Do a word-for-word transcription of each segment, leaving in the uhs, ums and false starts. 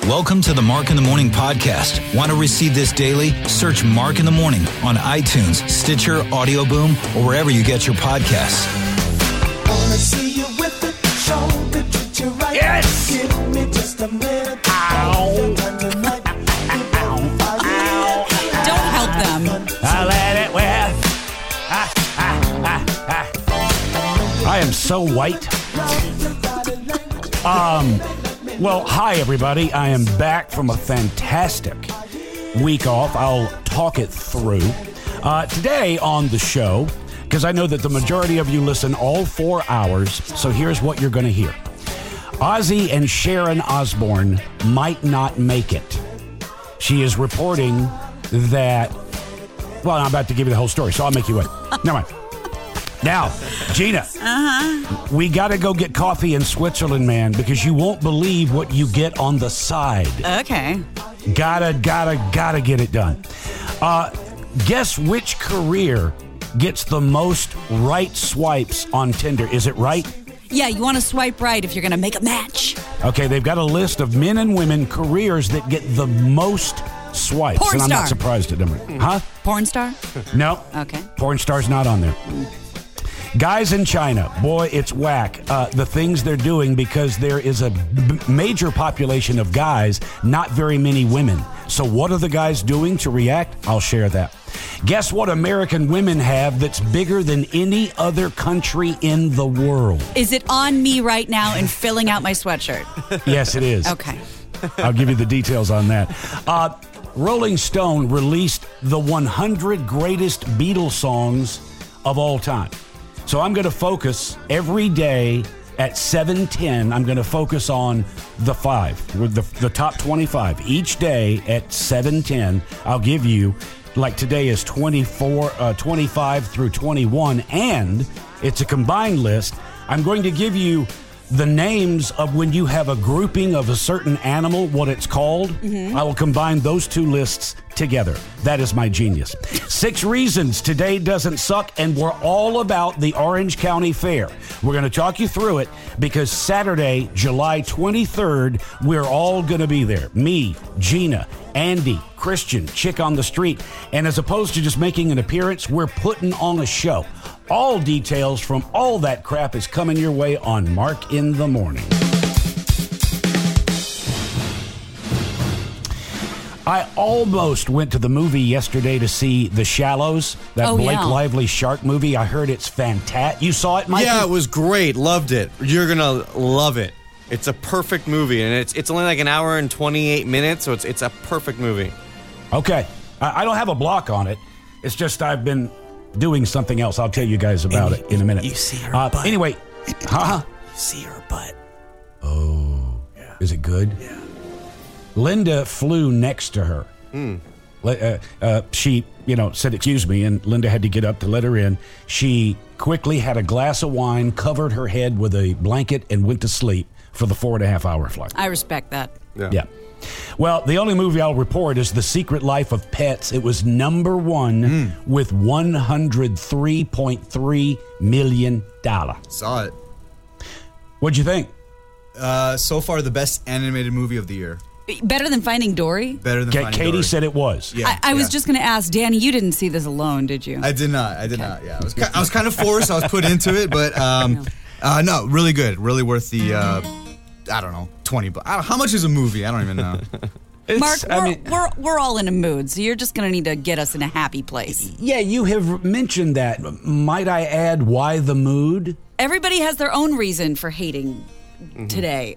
Welcome to the Mark in the Morning podcast. Want to receive this daily? Search Mark in the Morning on iTunes, Stitcher, Audio Boom, or wherever you get your podcasts. Wanna see you with it, show the treat you right. Yes! Give me just a minute. Ow. Tonight. Ow. Don't help them. I let it with. Ah, ah, ah, ah. I am so white. Um, well, hi, everybody. I am back from a fantastic week off. I'll talk it through. Uh, today on the show, because I know that the majority of you listen all four hours, so here's what you're going to hear. Ozzy and Sharon Osbourne might not make it. She is reporting that, well, I'm about to give you the whole story, so I'll make you wait. Never mind. Now, Gina, uh-huh. we got to go get coffee in Switzerland, man, because you won't believe what you get on the side. Okay. Gotta, gotta, gotta get it done. Uh, guess which career gets the most right swipes on Tinder? Is it right? Yeah, you want to swipe right if you're going to make a match. Okay, they've got a list of men and women careers that get the most swipes. Porn and I'm star. not surprised at them. Huh? Porn star? No. Okay. Porn star's not on there. Guys in China, boy, it's whack. Uh, the things they're doing because there is a b- major population of guys, not very many women. So what are the guys doing to react? I'll share that. Guess what American women have that's bigger than any other country in the world? Is it on me right now and filling out my sweatshirt? Yes, it is. Okay. I'll give you the details on that. Uh, Rolling Stone released the one hundred greatest Beatles songs of all time. So I'm going to focus every day at seven ten. I'm going to focus on the five, with the, the top twenty-five. Each day at seven ten, I'll give you, like today is twenty-four, uh, twenty-five through twenty-one, and it's a combined list. I'm going to give you the names of when you have a grouping of a certain animal, what it's called. Mm-hmm. I will combine those two lists together. That is my genius. Six reasons today doesn't suck, and we're all about the Orange County Fair. We're going to talk you through it because Saturday, July twenty-third, we're all going to be there. Me, Gina, Andy, Christian, Chick on the Street. And as opposed to just making an appearance, we're putting on a show. All details from all that crap is coming your way on Mark in the Morning. I almost went to the movie yesterday to see The Shallows, that oh, Blake yeah. Lively shark movie. I heard it's fantastic. You saw it, Mike? Yeah, it was great. Loved it. You're going to love it. It's a perfect movie, and it's it's only like an hour and twenty-eight minutes, so it's it's a perfect movie. Okay. I, I don't have a block on it. It's just I've been doing something else. I'll tell you guys about and it in a minute. You see her uh, butt. Anyway. Huh? You see her butt. Oh. Yeah. Is it good? Yeah. Linda flew next to her. Mm. Uh, uh, she, you know, said, excuse me, and Linda had to get up to let her in. She quickly had a glass of wine, covered her head with a blanket, and went to sleep for the four and a half hour flight. I respect that. Yeah. Yeah. Well, the only movie I'll report is The Secret Life of Pets. It was number one mm. with one hundred three point three million dollars. Saw it. What'd you think? Uh, so far, the best animated movie of the year. Better than Finding Dory? Better than K- Finding Katie Dory. said it was. Yeah, I, I was yeah. just going to ask, Danny, you didn't see this alone, did you? I did not. I did not. Yeah, I was. I was kind of forced. I was put into it, but um, uh, no, really good. Really worth the. Uh, I don't know, twenty. But how much is a movie? I don't even know. It's, Mark, I we're, mean, we're, we're all in a mood, so you're just going to need to get us in a happy place. yeah, you have mentioned that. Might I add why the mood? Everybody has their own reason for hating mm-hmm. today.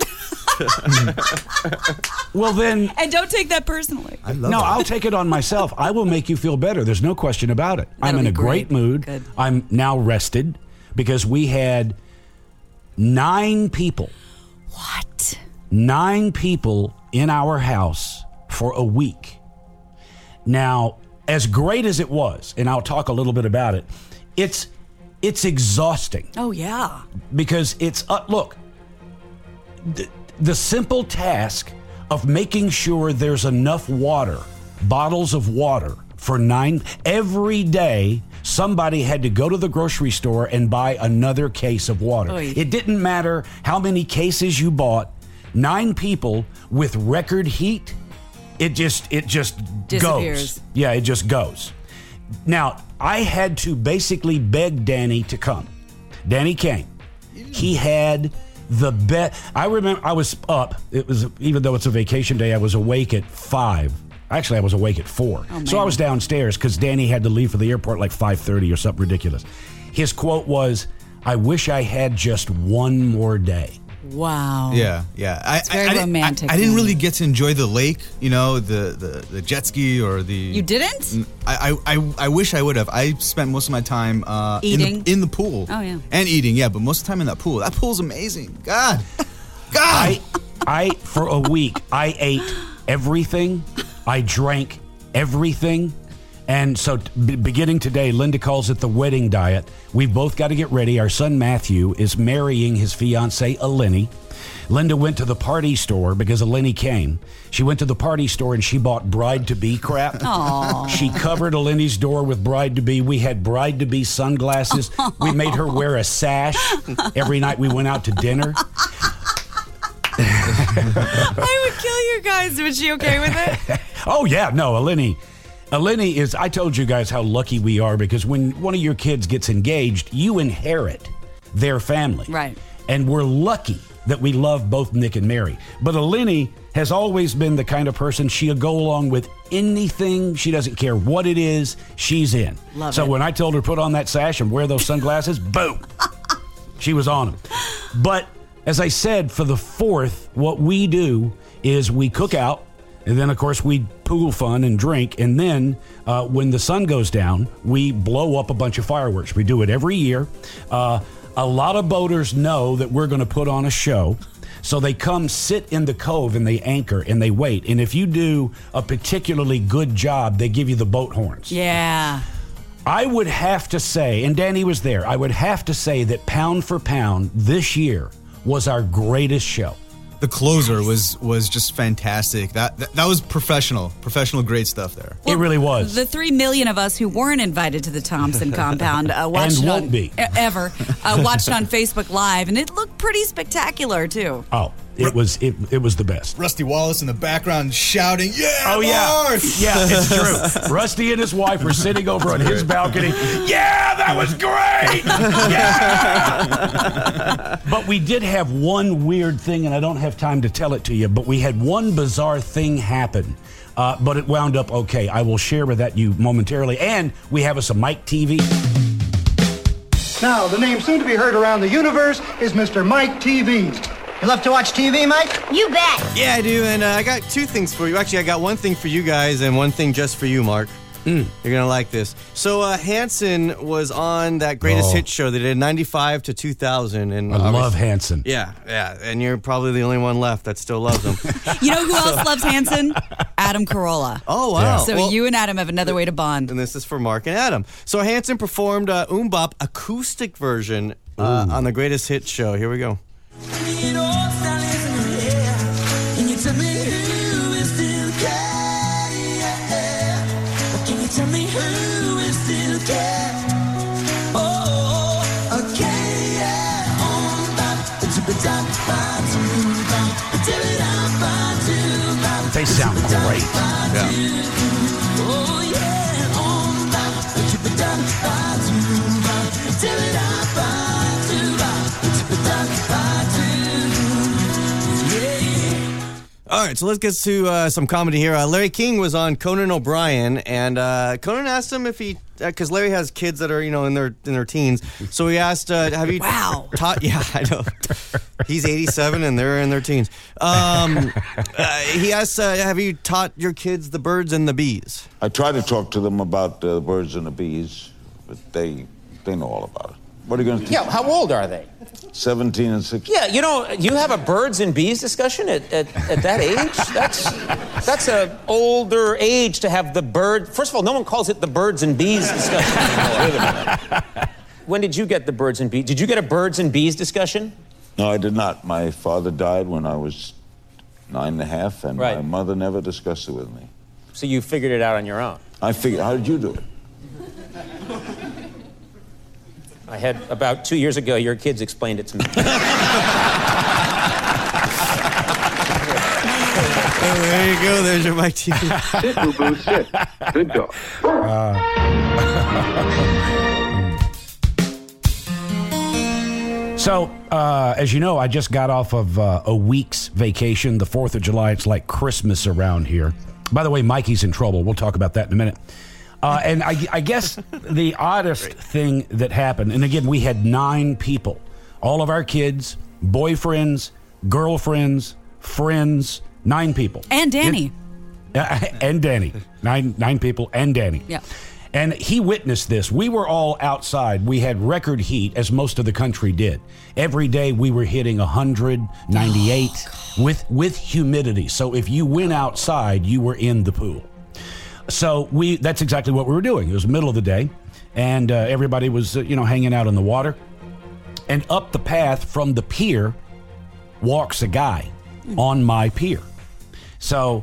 Well, then... And don't take that personally. I love no, that. I'll take it on myself. I will make you feel better. There's no question about it. That'll I'm in be a great, great. mood. Good. I'm now rested because we had nine people. What? Nine people in our house for a week. Now, as great as it was, and I'll talk a little bit about it, it's it's exhausting. Oh, yeah. Because it's, uh, look, the, the simple task of making sure there's enough water, bottles of water for nine, every day somebody had to go to the grocery store and buy another case of water. Oy. It didn't matter how many cases you bought. Nine people with record heat, it just it just Disappears. goes. Yeah, it just goes. Now, I had to basically beg Danny to come. Danny came. He had the best. I remember I was up. It was, even though it's a vacation day, I was awake at five. Actually, I was awake at four. Oh, so I was downstairs because Danny had to leave for the airport like five thirty or something ridiculous. His quote was, "I wish I had just one more day." Wow. Yeah, yeah. I, It's very I, I didn't- romantic, I, I didn't man. really get to enjoy the lake, you know, the, the, the jet ski or the. You didn't? I, I, I, I wish I would have. I spent most of my time uh, Eating? in the, in the pool. Oh, yeah. And eating, yeah, but most of the time in that pool. That pool's amazing. God. God. I, I for a week, I ate everything. I drank everything. And so b- beginning today, Linda calls it the wedding diet. We've both got to get ready. Our son Matthew is marrying his fiancée, Eleni. Linda went to the party store because Eleni came. She went to the party store and she bought bride-to-be crap. Aw. She covered Eleni's door with bride-to-be. We had bride-to-be sunglasses. We made her wear a sash every night we went out to dinner. I would kill you guys. Was she okay with it? Oh, yeah. No, Eleni. Eleni is, I told you guys how lucky we are because when one of your kids gets engaged, you inherit their family. Right. And we're lucky that we love both Nick and Mary. But Eleni has always been the kind of person she'll go along with anything. She doesn't care what it is. She's in. Love so it. when I told her to put on that sash and wear those sunglasses, boom, she was on them. But as I said, for the fourth, what we do is we cook out. And then, of course, we pool fun and drink. And then uh, when the sun goes down, we blow up a bunch of fireworks. We do it every year. Uh, a lot of boaters know that we're going to put on a show. So they come sit in the cove and they anchor and they wait. And if you do a particularly good job, they give you the boat horns. Yeah. I would have to say, and Danny was there, I would have to say that pound for pound, this year was our greatest show. The closer was was just fantastic. That, that that was professional, professional grade stuff there. It really was. The three million of us who weren't invited to the Thompson compound uh, watched And it won't on, be. e- ever uh, watched on Facebook Live, and it looked pretty spectacular too. Oh, it was it, it was the best. Rusty Wallace in the background shouting, "Yeah, Oh, yeah. Mars!" Yeah, it's true. Rusty and his wife were sitting over on his balcony. Yeah, that was great. Yeah. But we did have one weird thing, and I don't have time to tell it to you, but we had one bizarre thing happen. Uh, but it wound up okay. I will share with that you momentarily. And we have us a Mike T V. Now, the name soon to be heard around the universe is Mister Mike T V. You love to watch T V, Mike? You bet. Yeah, I do, and uh, I got two things for you. Actually, I got one thing for you guys and one thing just for you, Mark. You're gonna like this. So uh, Hanson was on that greatest Oh. hit show. They did ninety-five to two thousand, and I love obviously- Hanson. Yeah, yeah, and you're probably the only one left that still loves him. You know who else loves Hanson? Adam Carolla. Oh wow! Yeah. So Well, you and Adam have another way to bond. and this is for Mark and Adam. So Hanson performed uh, Umbop acoustic version uh, on the greatest hit show. Here we go. They sound great. All right, so let's get to uh, some comedy here. Uh, Larry King was on Conan O'Brien, and uh, Conan asked him if he, because Larry has kids that are, you know, in their in their teens. So he asked, uh, "Have you Wow. taught?" Yeah, I know. He's eighty-seven, and they're in their teens. Um, uh, he asked, uh, "Have you taught your kids the birds and the bees?" I try to talk to them about uh, the birds and the bees, but they they know all about it. What are you going to teach? Yeah, how old are they? seventeen and sixteen. Yeah, you know, you have a birds and bees discussion at, at, at that age? That's that's a older age to have the bird. First of all, no one calls it the birds and bees discussion anymore. Wait a minute. When did you get the birds and bees? Did you get a birds and bees discussion? No, I did not. My father died when I was nine and a half, and Right. my mother never discussed it with me. So you figured it out on your own. I figured, how did you do it? I had, about two years ago, your kids explained it to me. Oh, there you go. There's your Mike T V. Sit, boo boo, sit. Good dog. So, uh, as you know, I just got off of uh, a week's vacation. The fourth of July, it's like Christmas around here. By the way, Mikey's in trouble. We'll talk about that in a minute. Uh, and I, I guess the oddest thing that happened, and again, we had nine people. All of our kids, boyfriends, girlfriends, friends, nine people. And Danny. It, and Danny. Nine, nine people and Danny. Yeah. And he witnessed this. We were all outside. We had record heat, as most of the country did. Every day we were hitting one hundred, ninety-eight oh, with, with humidity. So if you went outside, you were in the pool. So we that's exactly what we were doing. It was the middle of the day, and uh, everybody was, uh, you know, hanging out in the water. And up the path from the pier walks a guy mm. on my pier. So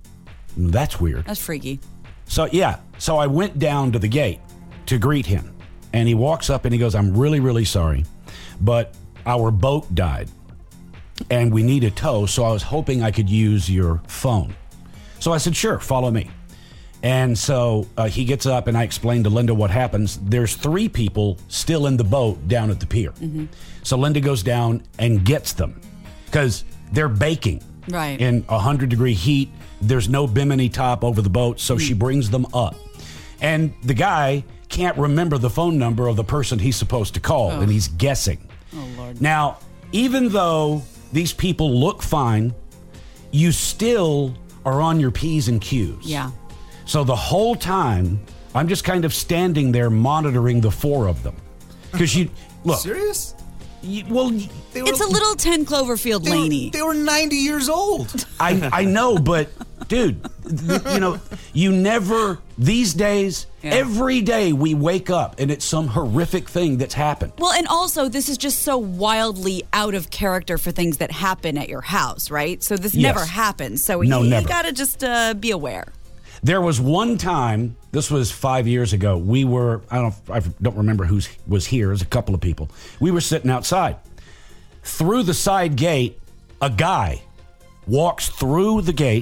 that's weird. That's freaky. So, yeah. So I went down to the gate to greet him. And he walks up and he goes, I'm really, really sorry, but our boat died and we need a tow. So I was hoping I could use your phone. So I said, sure, follow me. And so uh, he gets up and I explained to Linda what happens. There's three people still in the boat down at the pier. Mm-hmm. So Linda goes down and gets them because they're baking right. in one hundred degree heat. There's no bimini top over the boat, so mm. she brings them up. And the guy can't remember the phone number of the person he's supposed to call, oh. and he's guessing. Oh, Lord. Now, even though these people look fine, you still are on your P's and Q's. Yeah. So the whole time, I'm just kind of standing there monitoring the four of them. Because you, look. Serious? You, well, they were, it's a little ten Cloverfield they Laney. Were, they were ninety years old. I I know, but dude, th- you know, you never these days. Yeah. Every day we wake up and it's some horrific thing that's happened. Well, and also this is just so wildly out of character for things that happen at your house, right? So this yes. never happens. So no, you, never. you got to just uh, be aware. There was one time, this was five years ago, we were, I don't I don't remember who was here, it was a couple of people. We were sitting outside. Through the side gate, a guy walks through the gate,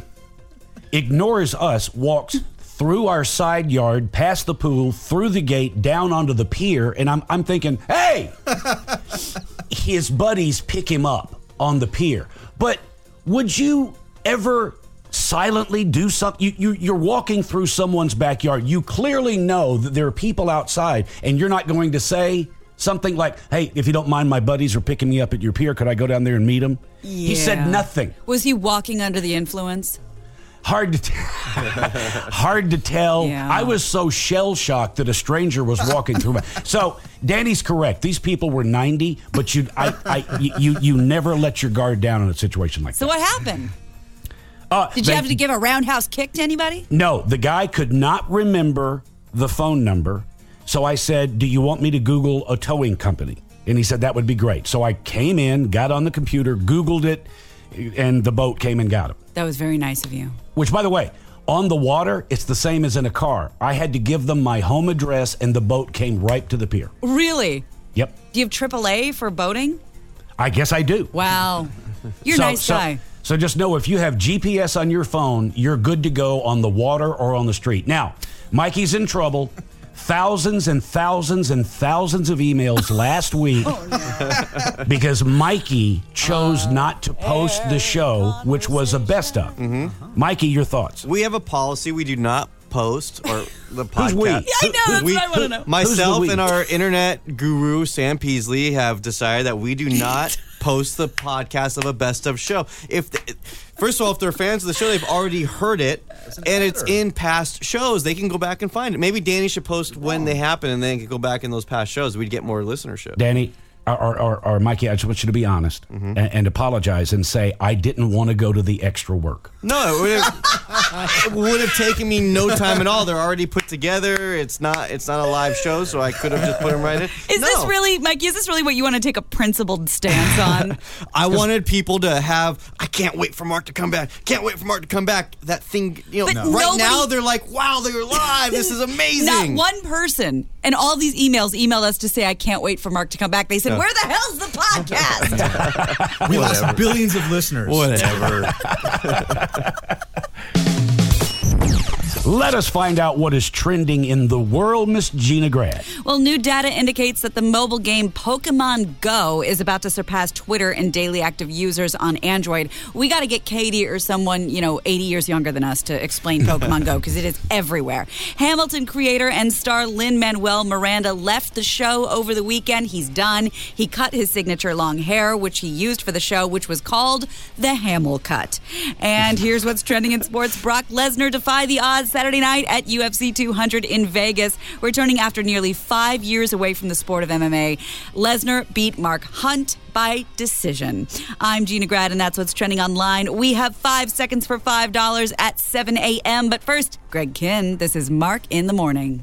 ignores us, walks through our side yard, past the pool, through the gate, down onto the pier, and I'm I'm thinking, hey! His buddies pick him up on the pier. But would you ever silently do something? You, you, you're walking through someone's backyard. You clearly know that there are people outside, and you're not going to say something like, hey, if you don't mind, my buddies are picking me up at your pier. Could I go down there and meet them? Yeah. He said nothing. Was he walking under the influence? Hard to, t- hard to tell. Yeah. I was so shell-shocked that a stranger was walking through my... So, Danny's correct. These people were ninety, but you, I, I, you, you never let your guard down in a situation like so that. So what happened? Uh, Did you they, have to give a roundhouse kick to anybody? No, the guy could not remember the phone number. So I said, do you want me to Google a towing company? And he said, that would be great. So I came in, got on the computer, Googled it, and the boat came and got him. That was very nice of you. Which, by the way, on the water, it's the same as in a car. I had to give them my home address, and the boat came right to the pier. Really? Yep. Do you have triple A for boating? I guess I do. Wow. You're so, a nice so, guy. So just know if you have G P S on your phone, you're good to go on the water or on the street. Now, Mikey's in trouble. Thousands and thousands and thousands of emails last week oh, no. because Mikey chose uh, not to post the show, which was a best of. Mm-hmm. Mikey, your thoughts? We have a policy. We do not post or the podcast. Who's we? Yeah, I know. That's we, what I want to know. Myself and our internet guru, Sam Peasley, have decided that we do not post the podcast of a best of show. If the, First of all, if they're fans of the show, they've already heard it, and matter. It's in past shows. They can go back and find it. Maybe Danny should post when they happen, and then can go back in those past shows. We'd get more listenership. Danny, or, or, or Mikey, I just want you to be honest mm-hmm. and, and apologize and say, I didn't want to go to the extra work. No, it would have taken me no time at all. They're already put together. It's not it's not a live show, so I could have just put them right in. Is no. this really, Mikey, is this really what you want to take a principled stance on? I wanted people to have, I can't wait for Mark to come back. Can't wait for Mark to come back. That thing, you know, But right nobody- now they're like, wow, they're live. This is amazing. Not one person, and all these emails emailed us to say, I can't wait for Mark to come back. They said, where the hell's the podcast? We lost billions of listeners. Whatever. Let us find out what is trending in the world, Miss Gina Grad. Well, new data indicates that the mobile game Pokemon Go is about to surpass Twitter in daily active users on Android. We got to get Katie or someone, you know, eighty years younger than us to explain Pokemon Go because it is everywhere. Hamilton creator and star Lin-Manuel Miranda left the show over the weekend. He's done. He cut his signature long hair, which he used for the show, which was called the Hamel Cut. And here's what's trending in sports. Brock Lesnar defied the odds Saturday night at U F C two hundred in Vegas, returning after nearly five years away from the sport of M M A. Lesnar beat Mark Hunt by decision. I'm Gina Grad, and that's what's trending online. We have five seconds for five dollars at seven a.m. But first, Greg Kinn. This is Mark in the Morning.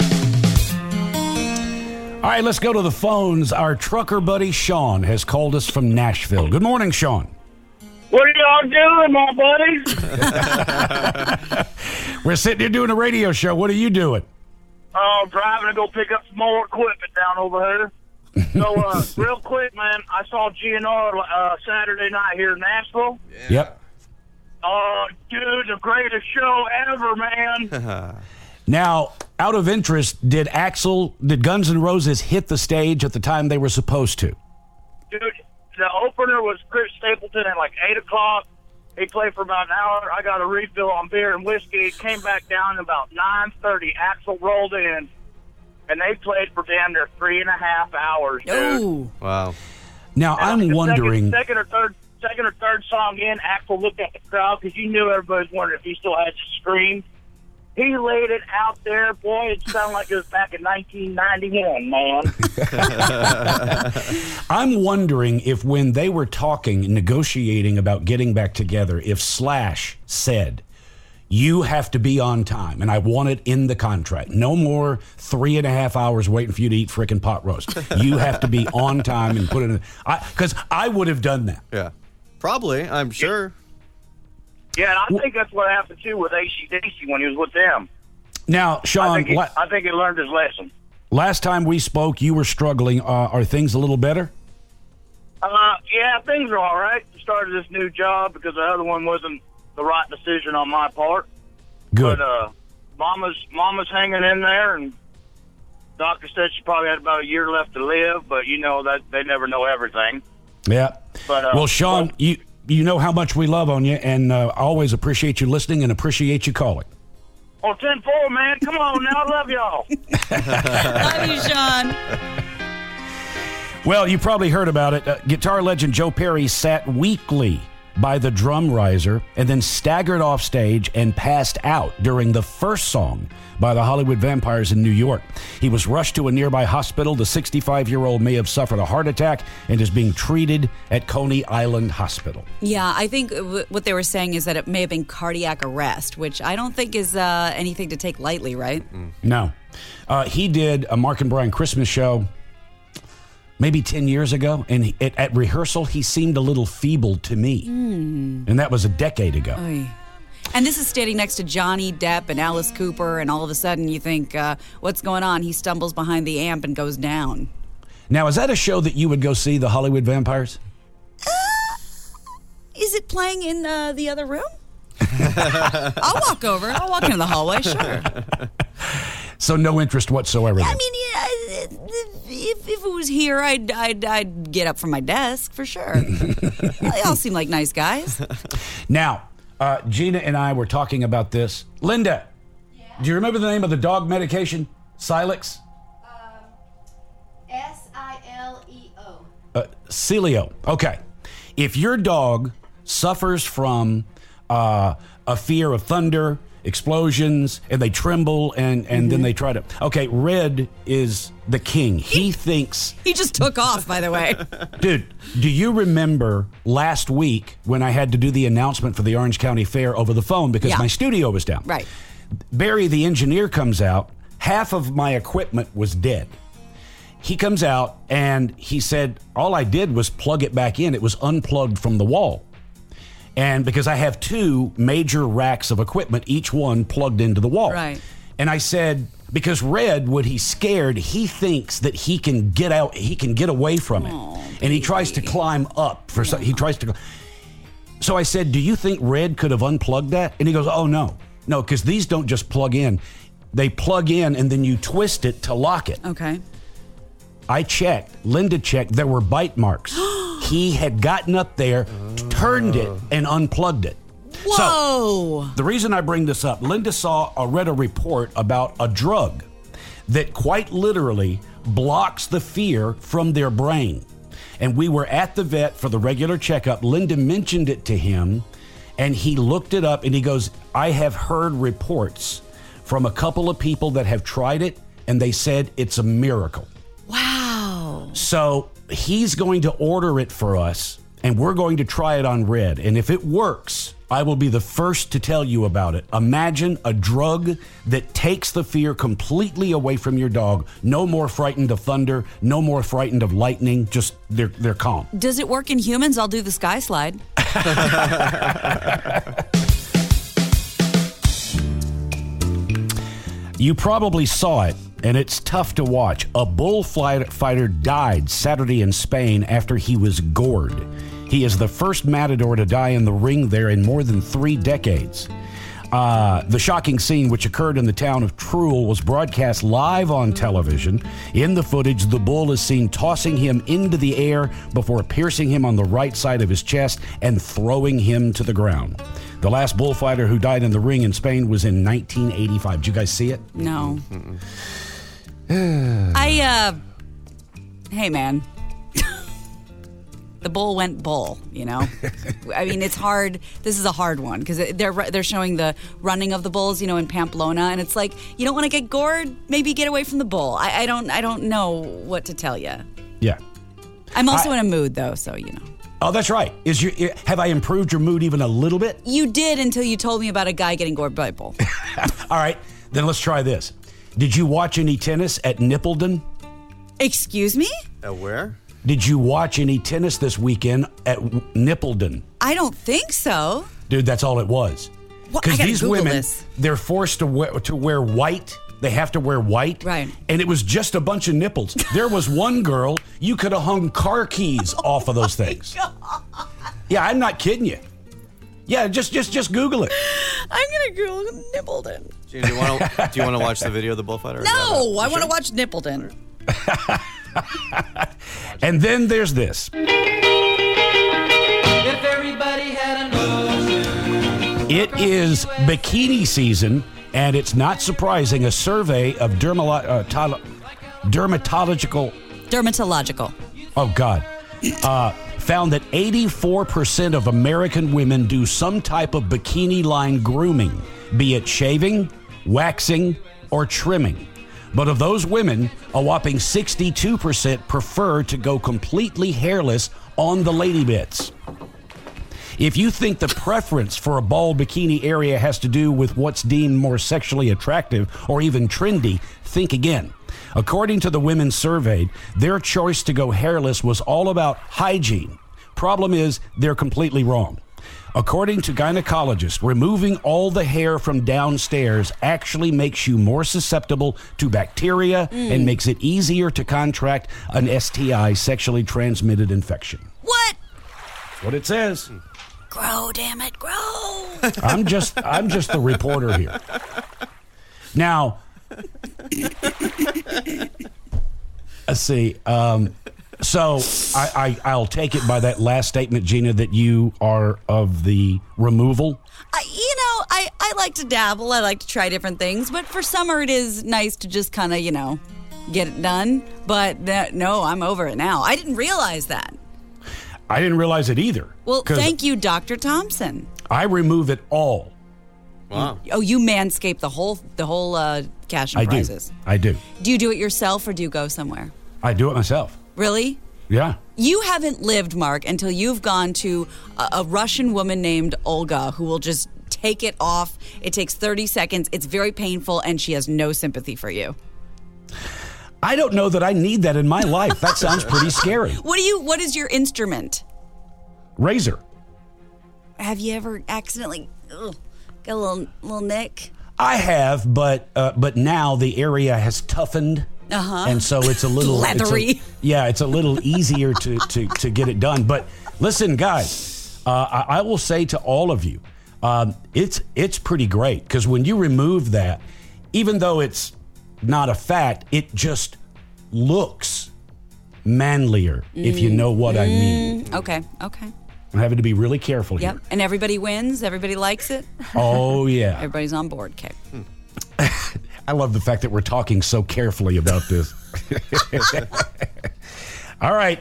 All right, let's go to the phones. Our trucker buddy Sean has called us from Nashville. Good morning, Sean. What are y'all doing, my buddies? We're sitting here doing a radio show. What are you doing? Oh, uh, driving to go pick up some more equipment down over here. So, uh, real quick, man, I saw G N R uh, Saturday night here in Nashville. Yeah. Yep. Oh, uh, dude, the greatest show ever, man. Now, out of interest, did Axl, did Guns N' Roses hit the stage at the time they were supposed to? Dude, the opener was Chris Stapleton at like eight o'clock. He played for about an hour. I got a refill on beer and whiskey. Came back down at about nine thirty. Axl rolled in, and they played for damn near three and a half hours, dude. Ooh. Wow. Now, And I'm the wondering... Second, second or third second or third song in, Axl looked at the crowd because you knew everybody was wondering if he still had to scream. He laid it out there. Boy, it sounded like it was back in nineteen ninety-one, man. I'm wondering if when they were talking, negotiating about getting back together, if Slash said, you have to be on time, and I want it in the contract. No more three and a half hours waiting for you to eat frickin' pot roast. You have to be on time and put it in. Because I, I would have done that. Yeah. Probably, I'm sure. Yeah, and I think that's what happened, too, with A C D C when he was with them. Now, Sean, I think he, la- I think he learned his lesson. last time we spoke, you were struggling. Uh, are things a little better? Uh, yeah, things are all right. Started this new job because the other one wasn't the right decision on my part. Good. But uh, Mama's Mama's hanging in there, and doctor said she probably had about a year left to live. But you know that they never know everything. Yeah. But uh, well, Sean, but, you you know how much we love on you, and uh, always appreciate you listening and appreciate you calling. Oh, ten four, man. Come on now. I love y'all. Love you, Sean. Well, you probably heard about it. Uh, guitar legend Joe Perry sat weakly by the drum riser and then staggered off stage and passed out during the first song by the Hollywood Vampires in New York. He was rushed to a nearby hospital. The sixty-five-year-old may have suffered a heart attack and is being treated at Coney Island Hospital. Yeah, I think w- what they were saying is that it may have been cardiac arrest, which I don't think is uh, anything to take lightly, right? Mm. No. Uh, he did a Mark and Brian Christmas show maybe ten years ago, and he, at, at rehearsal, he seemed a little feeble to me. Mm. And that was a decade ago. Oy. And this is standing next to Johnny Depp and Alice Cooper, and all of a sudden you think, uh, what's going on? He stumbles behind the amp and goes down. Now, is that a show that you would go see, the Hollywood Vampires? Uh, is it playing in uh, the other room? I'll walk over. I'll walk into the hallway, sure. So no interest whatsoever. I then. mean, yeah, if, if it was here, I'd, I'd I'd get up from my desk for sure. They all seem like nice guys. Now, uh, Gina and I were talking about this. Linda, yeah? Do you remember the name of the dog medication? Silex? Um, S I L E O. Uh, Celio. Okay. If your dog suffers from uh, a fear of thunder, explosions, and they tremble, and, and mm-hmm. then they try to... Okay, Red is the king. He, he thinks... He just took off, by the way. Dude, do you remember last week when I had to do the announcement for the Orange County Fair over the phone because yeah. my studio was down? Right. Barry, the engineer, comes out. Half of my equipment was dead. He comes out, and he said, all I did was plug it back in. It was unplugged from the wall. And because I have two major racks of equipment, each one plugged into the wall. Right. And I said, because Red, when he's scared, he thinks that he can get out, he can get away from it. Oh, and he tries to climb up for some, he tries to. So I said, do you think Red could have unplugged that? And he goes, oh, no. No, because these don't just plug in. They plug in and then you twist it to lock it. Okay. I checked. Linda checked. There were bite marks. He had gotten up there, turned it, and unplugged it. Whoa! So, the reason I bring this up, Linda saw or read a report about a drug that quite literally blocks the fear from their brain. And we were at the vet for the regular checkup. Linda mentioned it to him, and he looked it up, and he goes, I have heard reports from a couple of people that have tried it, and they said it's a miracle. Wow. So he's going to order it for us, and we're going to try it on Red. And if it works, I will be the first to tell you about it. Imagine a drug that takes the fear completely away from your dog. No more frightened of thunder, no more frightened of lightning. Just they're they're calm. Does it work in humans? I'll do the sky slide. You probably saw it, and it's tough to watch. A bullfighter died Saturday in Spain after he was gored. He is the first matador to die in the ring there in more than three decades. Uh, the shocking scene, which occurred in the town of Teruel, was broadcast live on television. In the footage, the bull is seen tossing him into the air before piercing him on the right side of his chest and throwing him to the ground. The last bullfighter who died in the ring in Spain was in nineteen eighty-five. Did you guys see it? No. I, uh, hey, man. The bull went bull, you know? I mean, it's hard. This is a hard one because they're they're showing the running of the bulls, you know, in Pamplona, and it's like, you don't want to get gored, maybe get away from the bull. I, I don't I don't know what to tell you. Yeah. I'm also I, in a mood, though, so, you know. Oh, that's right. Is your have I improved your mood even a little bit? You did until you told me about a guy getting gored by a bull. All right, then let's try this. Did you watch any tennis at Nippledon? Excuse me? At where? Did you watch any tennis this weekend at Nippledon? I don't think so. Dude, that's all it was. Because these Google women, this. they're forced to wear, to wear white. They have to wear white. Right. And it was just a bunch of nipples. There was one girl, you could have hung car keys oh off of those things. God. Yeah, I'm not kidding you. Yeah, just just just Google it. I'm going to Google Nippledon. Gina, do you want to do you want to watch the video of the bullfighter? No, I want to watch Nippledon. And then there's this. If everybody had a notion. It is bikini season, and it's not surprising. A survey of dermalo- uh, tolo- dermatological... Dermatological. Oh, God. Uh, found that eighty-four percent of American women do some type of bikini line grooming, be it shaving, waxing, or trimming. But of those women, a whopping sixty-two percent prefer to go completely hairless on the lady bits. If you think the preference for a bald bikini area has to do with what's deemed more sexually attractive or even trendy, think again. According to the women surveyed, their choice to go hairless was all about hygiene. Problem is, they're completely wrong. According to gynecologists, removing all the hair from downstairs actually makes you more susceptible to bacteria mm. and makes it easier to contract an S T I, sexually transmitted infection. What? That's what it says. Grow, damn it, grow. I'm just I'm just the reporter here. Now, let's see. Um, so I, I, I'll take it by that last statement, Gina, that you are of the removal. I, you know, I, I like to dabble. I like to try different things. But for summer, it is nice to just kind of, you know, get it done. But that, no, I'm over it now. I didn't realize that. I didn't realize it either. Well, thank you, Doctor Thompson. I remove it all. Wow. Oh, you manscape the whole the whole uh, cash and I prizes. do. I do. Do you do it yourself or do you go somewhere? I do it myself. Really? Yeah. You haven't lived, Mark, until you've gone to a, a Russian woman named Olga who will just take it off. It takes thirty seconds. It's very painful, and she has no sympathy for you. I don't know that I need that in my life. That sounds pretty scary. What do you? What is your instrument? Razor. Have you ever accidentally ugh, got a little little nick? I have, but uh, but now the area has toughened. Uh-huh. And so it's a little leathery. It's a, yeah, it's a little easier to, to, to get it done. But listen, guys, uh, I, I will say to all of you, um, it's it's pretty great because when you remove that, even though it's not a fact, it just looks manlier, mm. if you know what I mean. Mm. Okay, okay. I'm having to be really careful yep. here. And everybody wins. Everybody likes it. Oh yeah. Everybody's on board. Okay. Hmm. I love the fact that we're talking so carefully about this. All right.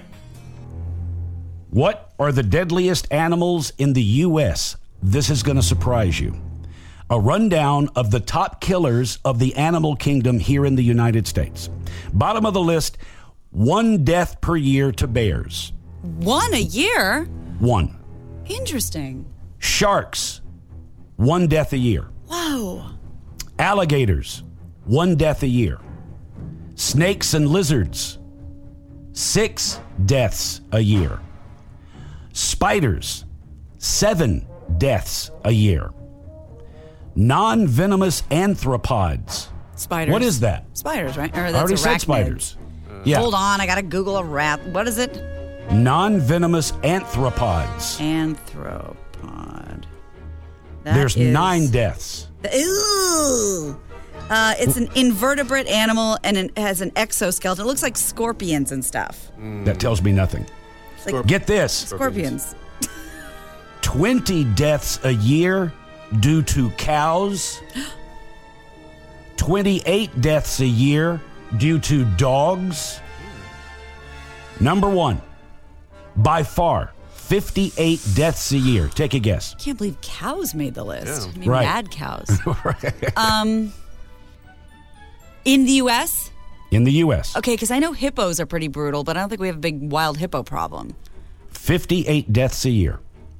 What are the deadliest animals in the U S? This is going to surprise you. A rundown of the top killers of the animal kingdom here in the United States. Bottom of the list, one death per year to bears. One a year? One. Interesting. Sharks, one death a year. Whoa. Alligators, one death a year. Snakes and lizards, six deaths a year. Spiders, seven deaths a year. Non-venomous anthropods. Spiders. What is that? Spiders, right? Or I that's already said arachnids. spiders. Uh, yeah. Hold on, I gotta Google a rat. What is it? Non-venomous anthropods. Anthropod. That There's is... nine deaths. Ew. Uh, it's an invertebrate animal and it has an exoskeleton. It looks like scorpions and stuff. Mm. That tells me nothing. Like Get this. Scorpions. twenty deaths a year due to cows. twenty-eight deaths a year due to dogs. Number one, by far, fifty-eight deaths a year. Take a guess. Can't believe cows made the list. Yeah. I mean, Right. mad cows. um, in the U S? In the U S Okay, because I know hippos are pretty brutal, but I don't think we have a big wild hippo problem. fifty-eight deaths a year.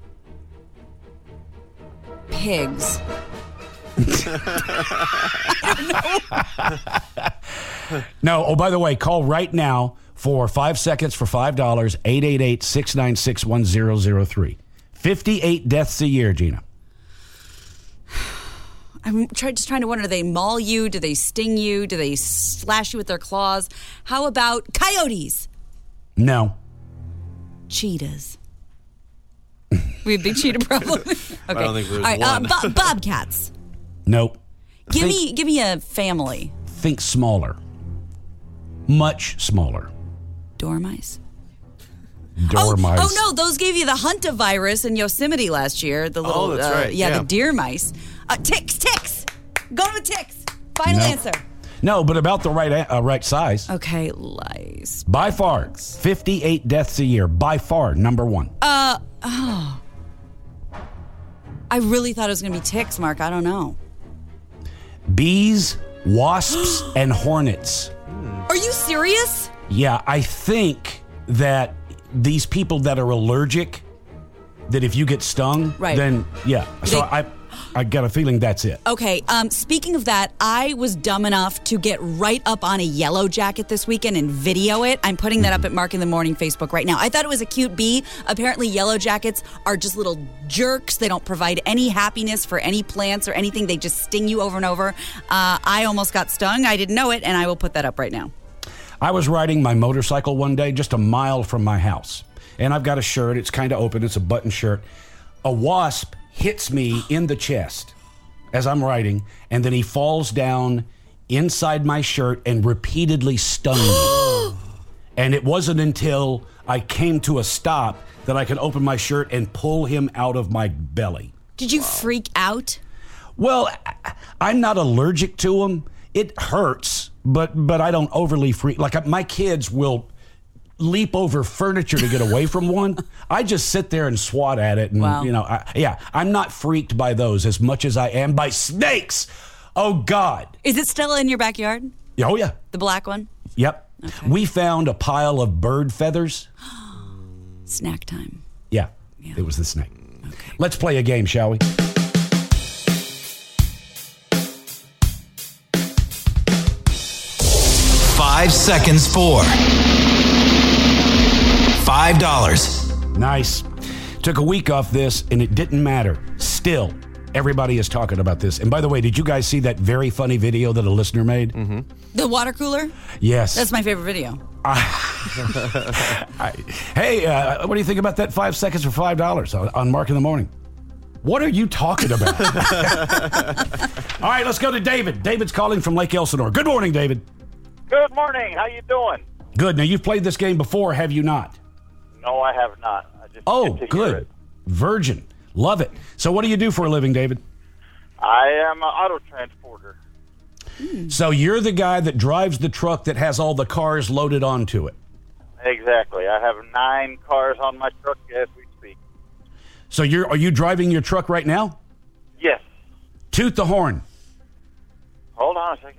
Pigs. No, oh, by the way, call right now for five seconds for five dollars, eight eight eight, six nine six, one zero zero three. fifty-eight deaths a year, Gina. I'm try, just trying to wonder, do they maul you? Do they sting you? Do they slash you with their claws? How about coyotes? No. Cheetahs. We have a big cheetah problem. Okay. I don't think there's All right, uh, one. bo- bobcats. Nope. Give Think- me give me a family. Think smaller. Much smaller. Dormice. Dormice. Oh, oh no, those gave you the hantavirus in Yosemite last year. The little, Oh, that's uh, right, yeah, yeah. the deer mice. Uh, ticks, ticks. Going with ticks. Final No. answer. No, but about the right a- uh, right size. Okay, lice. By far, fifty-eight deaths a year. By far, number one. Uh, oh. I really thought it was going to be ticks, Mark. I don't know. Bees, wasps, and hornets. Are you serious? Yeah, I think that these people that are allergic, that if you get stung, Right. then yeah. So They- I, I got a feeling that's it. Okay, um, speaking of that, I was dumb enough to get right up on a yellow jacket this weekend and video it. I'm putting that up at Mark in the Morning Facebook right now. I thought it was a cute bee. Apparently, yellow jackets are just little jerks. They don't provide any happiness for any plants or anything. They just sting you over and over. Uh, I almost got stung. I didn't know it, and I will put that up right now. I was riding my motorcycle one day just a mile from my house, and I've got a shirt. It's kind of open. It's a button shirt. A wasp hits me in the chest as I'm riding, and then he falls down inside my shirt and repeatedly stung me. And it wasn't until I came to a stop that I could open my shirt and pull him out of my belly. Did you freak out? Well, I- I'm not allergic to them. It hurts, but but I don't overly freak. Like my kids will leap over furniture to get away from one. I just sit there and swat at it. And, Wow. you know, I, yeah, I'm not freaked by those as much as I am by snakes. Oh, God. Is it still in your backyard? Oh, yeah. The black one? Yep. Okay. We found a pile of bird feathers. Snack time. Yeah, Yeah. it was the snake. Okay. Let's play a game, shall we? Five seconds for five dollars. Nice. Took a week off this, and it didn't matter. Still, everybody is talking about this. And by the way, did you guys see that very funny video that a listener made? Mm-hmm. The water cooler? Yes. That's my favorite video. I, hey, uh, what do you think about that five seconds for five dollars on, on Mark in the Morning? What are you talking about? All right, let's go to David. David's calling from Lake Elsinore. Good morning, David. Good morning. How you doing? Good. Now, you've played this game before, have you not? No, I have not. I just Oh, get to hear good. it. Virgin. Love it. So what do you do for a living, David? I am an auto transporter. So you're the guy that drives the truck that has all the cars loaded onto it. Exactly. I have nine cars on my truck as we speak. So you're are you driving your truck right now? Yes. Toot the horn. Hold on a second.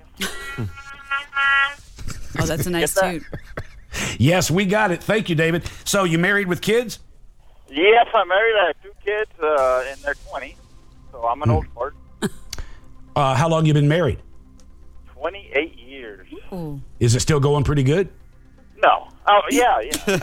Oh, that's a nice Get that? toot. Yes, we got it. Thank you, David. So you married with kids? Yes, I'm married. I have two kids uh, in their twenties, so I'm an old fart. Uh, how long you been married? twenty-eight years. Ooh. Is it still going pretty good? No. Oh, yeah, yeah.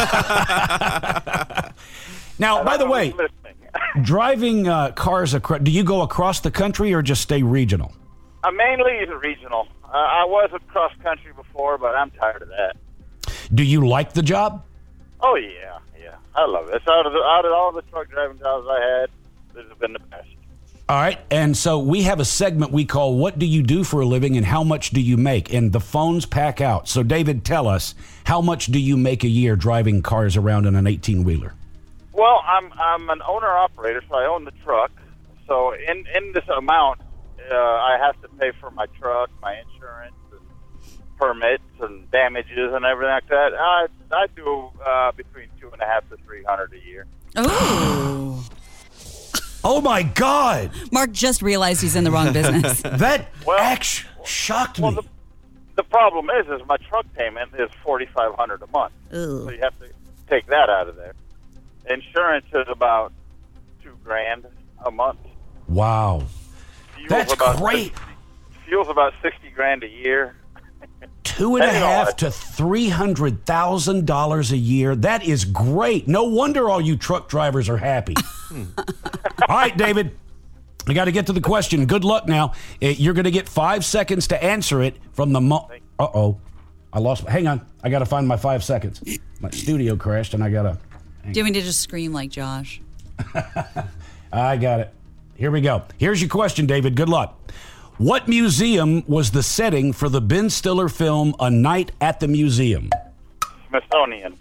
Now, by the way, Listening. driving uh, cars across, do you go across the country or just stay regional? I mainly is regional. Uh, I was cross country before, but I'm tired of that. Do you like the job? Oh yeah, yeah, I love it. It's out of the, out of all the truck driving jobs I had, this has been the best. All right, and so we have a segment we call What Do You Do for a Living and How Much Do You Make? And the phones pack out. So, David, tell us, how much do you make a year driving cars around in an eighteen-wheeler? Well, I'm I'm an owner operator, so I own the truck. So in in this amount, uh, I have to pay for my truck, my insurance, and permits, and damages, and everything like that. I I do uh, between two and a half to three hundred a year. Oh. Oh, my God. Mark just realized he's in the wrong business. That Well, act shocked well, me. the, the problem is, is my truck payment is forty five hundred a month. Ugh. So you have to take that out of there. Insurance is about two grand a month. Wow. Fuel's That's about great. sixty Fuel's about sixty grand a year. Two and a Depending on half what- to three hundred thousand dollars a year. That is great. No wonder all you truck drivers are happy. All right, David. I got to get to the question. Good luck now. Uh, You're going to get five seconds to answer it from the mo. Uh oh, I lost. Hang on. I got to find my five seconds. My studio crashed, and I got to. Do you want me to just scream like Josh? I got it. Here we go. Here's your question, David. Good luck. What museum was the setting for the Ben Stiller film A Night at the Museum? Smithsonian.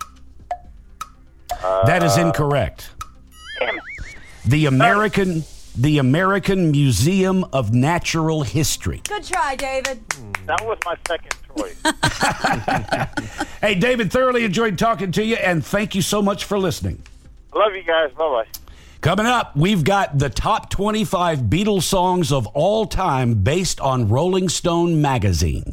That is incorrect. Damn it. The American the American Museum of Natural History. Good try, David. That was my second choice. Hey, David, thoroughly enjoyed talking to you, and thank you so much for listening. Love you guys. Bye-bye. Coming up, we've got the top twenty-five Beatles songs of all time based on Rolling Stone magazine.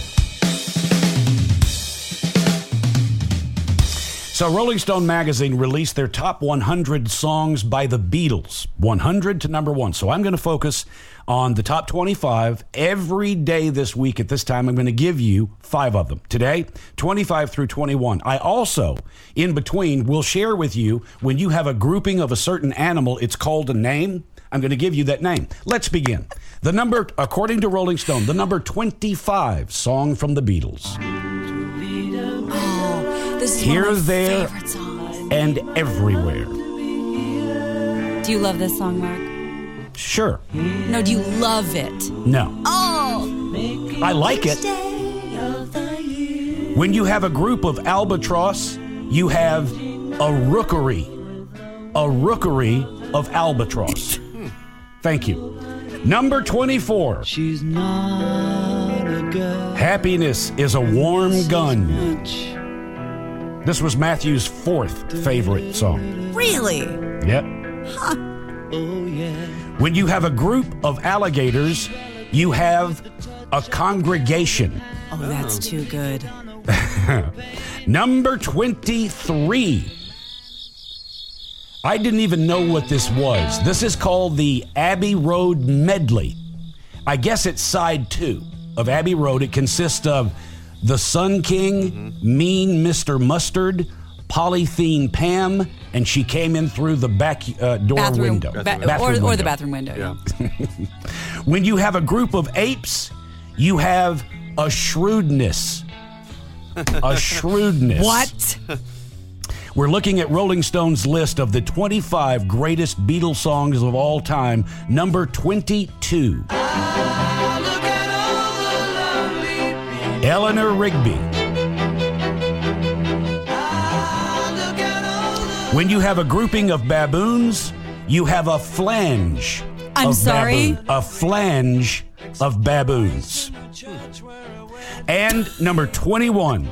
So Rolling Stone magazine released their top one hundred songs by the Beatles, one hundred to number one. So I'm going to focus on the top twenty-five every day this week. At this time, I'm going to give you five of them. Today, twenty-five through twenty-one. I also, in between, will share with you when you have a grouping of a certain animal, it's called a name. I'm going to give you that name. Let's begin. The number, according to Rolling Stone, the number twenty-five song from the Beatles. This is Here, one of my there, favorite songs. and everywhere. Do you love this song, Mark? Sure. No, do you love it? No. Oh! I like it. When you have a group of albatross, you have a rookery. A rookery of albatross. Thank you. Number twenty-four. She's not a girl. Happiness is a warm gun. This was Matthew's fourth favorite song. Really? Yep. Huh. When you have a group of alligators, you have a congregation. Oh, that's too good. Number twenty-three. I didn't even know what this was. This is called the Abbey Road Medley. I guess it's side two of Abbey Road. It consists of The Sun King, mm-hmm. Mean Mister Mustard, Polythene Pam, and She Came In Through the Back uh, Door bathroom, Window. Ba- bathroom or, window. or the bathroom window, yeah. When you have a group of apes, you have a shrewdness. A shrewdness. What? We're looking at Rolling Stone's list of the twenty-five greatest Beatles songs of all time. Number twenty-two. Eleanor Rigby. When you have a grouping of baboons, you have a flange. I'm of sorry? Baboon, a flange of baboons. And number twenty-one.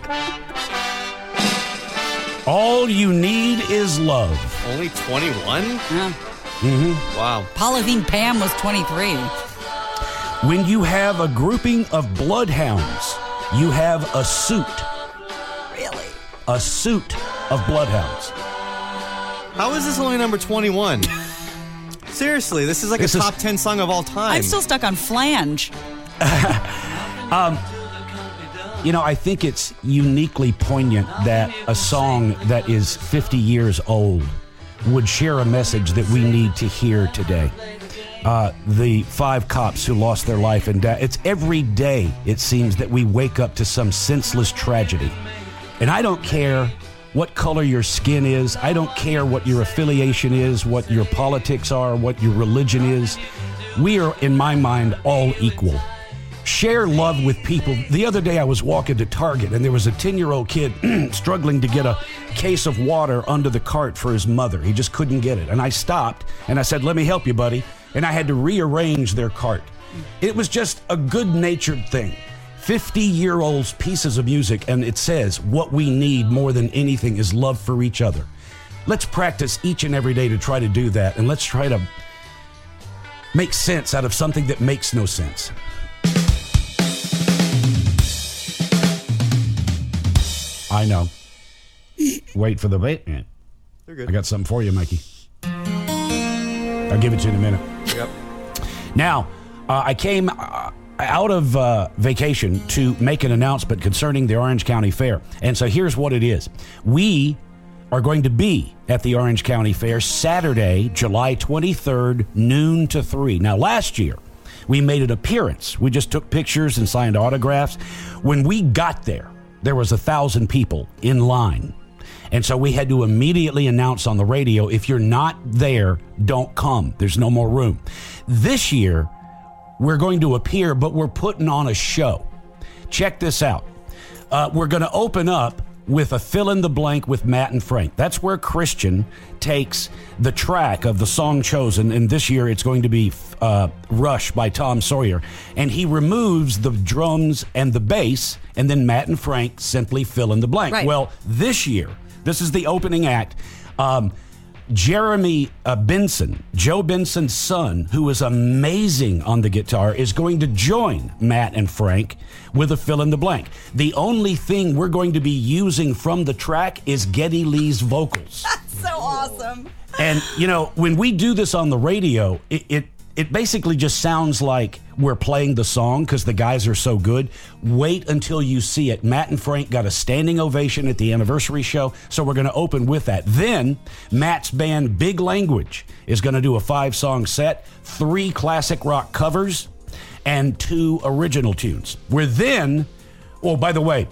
All You Need Is Love. Only twenty-one? Yeah. Mm-hmm. Wow. Polythene Pam was twenty-three. When you have a grouping of bloodhounds, you have a suit. Really? A suit of bloodhounds. How is this only number twenty-one? Seriously, this is like This a is- top ten song of all time. I'm still stuck on flange. Um, you know, I think it's uniquely poignant that a song that is fifty years old would share a message that we need to hear today. Uh, the five cops who lost their life in death. It's every day, it seems, that we wake up to some senseless tragedy. And I don't care what color your skin is. I don't care what your affiliation is, what your politics are, what your religion is. We are, in my mind, all equal. Share love with people. The other day I was walking to Target and there was a ten-year-old kid struggling to get a case of water under the cart for his mother. He just couldn't get it. And I stopped and I said, "Let me help you, buddy." And I had to rearrange their cart. It was just a good-natured thing. fifty-year-olds pieces of music, and it says what we need more than anything is love for each other. Let's practice each and every day to try to do that, and let's try to make sense out of something that makes no sense. I know. Wait for the bait. Yeah. They're good. I got something for you, Mikey. I'll give it to you in a minute. Yep. Now, uh, I came uh, out of uh, vacation to make an announcement concerning the Orange County Fair. And so here's what it is. We are going to be at the Orange County Fair Saturday, July twenty-third, noon to three. Now, last year, we made an appearance. We just took pictures and signed autographs. When we got there, there was a thousand people in line. And so we had to immediately announce on the radio, if you're not there, don't come. There's no more room. This year, we're going to appear, but we're putting on a show. Check this out. Uh, we're going to open up with a fill in the blank with Matt and Frank. That's where Christian takes the track of the song chosen, and this year it's going to be uh, Rush by Tom Sawyer, and he removes the drums and the bass, and then Matt and Frank simply fill in the blank. Right. Well, this year, this is the opening act. Um, Jeremy uh, Benson, Joe Benson's son, who is amazing on the guitar, is going to join Matt and Frank with a fill in the blank. The only thing we're going to be using from the track is Geddy Lee's vocals. That's so awesome. And, you know, when we do this on the radio, it it, it basically just sounds like we're playing the song because the guys are so good. Wait until you see it. Matt and Frank got a standing ovation at the anniversary show, so we're going to open with that. Then Matt's band Big Language is going to do a five-song set, three classic rock covers, and two original tunes. We're then, oh, by the way,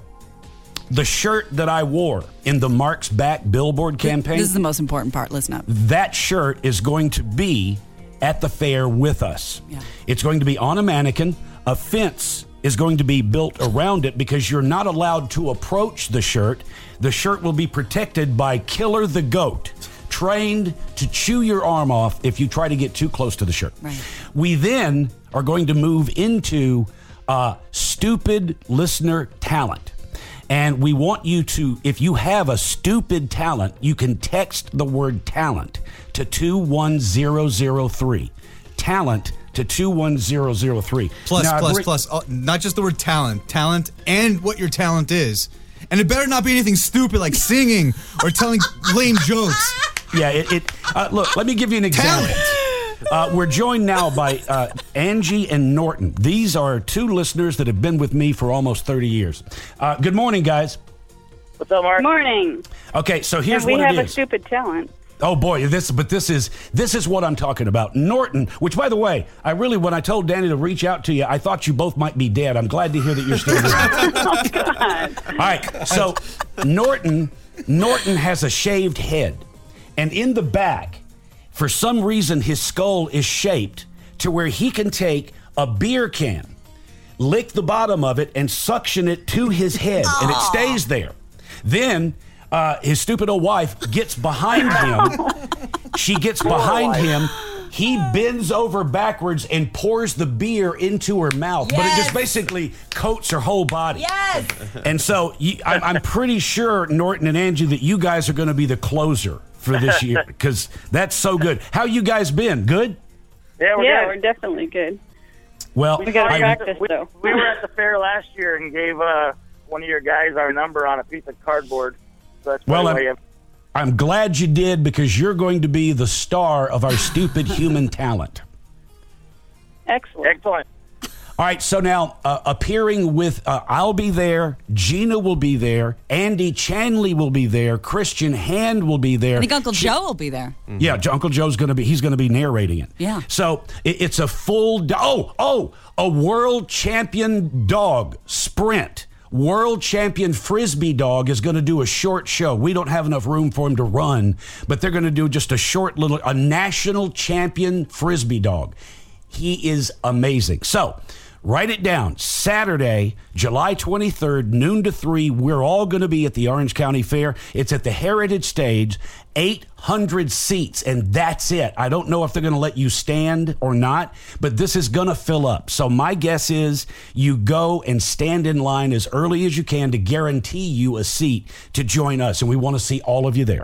the shirt that I wore in the Mark's Back Billboard campaign, This is the most important part. Listen up. that shirt is going to be at the fair with us. Yeah. It's going to be on a mannequin. A fence is going to be built around it because you're not allowed to approach the shirt. The shirt will be protected by Killer the Goat, trained to chew your arm off if you try to get too close to the shirt. Right. We then are going to move into uh, stupid listener talent. And we want you to, if you have a stupid talent, you can text the word talent to two one zero zero three. Talent to two one zero zero three. Plus, now, plus, re- plus, uh, not just the word talent, talent and what your talent is. And it better not be anything stupid like singing or telling lame jokes. Yeah, it, it uh, look, let me give you an example. Uh, we're joined now by uh, Angie and Norton. These are two listeners that have been with me for almost thirty years. Uh, good morning, guys. What's up, Mark? Morning. Okay, so here's and we what have it a is. stupid talent. Oh boy, this but this is this is what I'm talking about. Norton, which by the way, I really when I told Danny to reach out to you, I thought you both might be dead. I'm glad to hear that you're still there. Oh God. All right, so Norton Norton has a shaved head, and in the back, for some reason, his skull is shaped to where he can take a beer can, lick the bottom of it, and suction it to his head, and it stays there. Then uh, his stupid old wife gets behind him. She gets behind him. He bends over backwards and pours the beer into her mouth, Yes. but it just basically coats her whole body. Yes. And so you, I'm, I'm pretty sure, Norton and Angie, that you guys are going to be the closer for this year because that's so good. How you guys been? Good? Yeah, we're, yeah, we're definitely good. Well, We got to I- practice, we, though. we were at the fair last year and gave uh, one of your guys our number on a piece of cardboard. So that's Well, probably I'm- why you- I'm glad you did because you're going to be the star of our stupid human talent. Excellent. Excellent. All right, so now uh, appearing with, uh, I'll be there, Gina will be there, Andy Chanley will be there, Christian Hand will be there. I think Uncle She- Joe will be there. Yeah, Jo- Uncle Joe's going to be, he's going to be narrating it. Yeah. So it, it's a full, do- oh, oh, a world champion dog sprint. World champion Frisbee dog is going to do a short show. We don't have enough room for him to run, but they're going to do just a short little, a national champion Frisbee dog. He is amazing. So write it down. Saturday, July twenty-third, noon to three, we're all going to be at the Orange County Fair. It's at the Heritage Stage, eight hundred seats, and that's it. I don't know if they're going to let you stand or not, but this is going to fill up. So my guess is you go and stand in line as early as you can to guarantee you a seat to join us, and we want to see all of you there.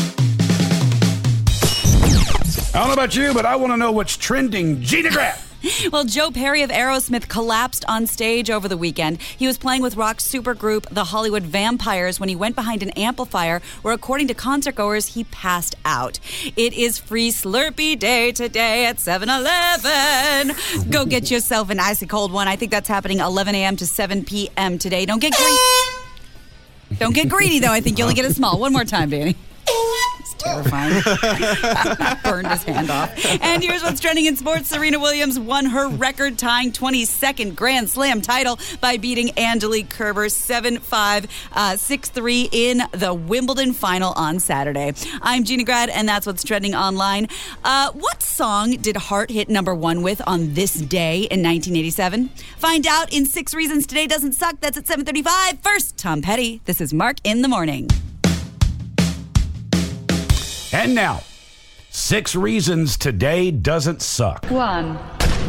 I don't know about you, but I want to know what's trending. Gina Graff. Well, Joe Perry of Aerosmith collapsed on stage over the weekend. He was playing with rock supergroup The Hollywood Vampires when he went behind an amplifier where, according to concertgoers, he passed out. It is Free Slurpee Day today at seven eleven. Go get yourself an icy cold one. I think that's happening eleven a.m. to seven p.m. today. Don't get greedy. Don't get greedy, though. I think you only get a small. One more time, Danny. It's terrifying. Burned his hand off. And here's what's trending in sports. Serena Williams won her record-tying twenty-second Grand Slam title by beating Angelique Kerber seven five, six three in the Wimbledon final on Saturday. I'm Gina Grad, and that's what's trending online. Uh, what song did Heart hit number one with on this day in nineteen eighty-seven? Find out in Six Reasons Today Doesn't Suck. That's at seven thirty-five. First, Tom Petty. This is Mark in the Morning. And now, six reasons today doesn't suck. One.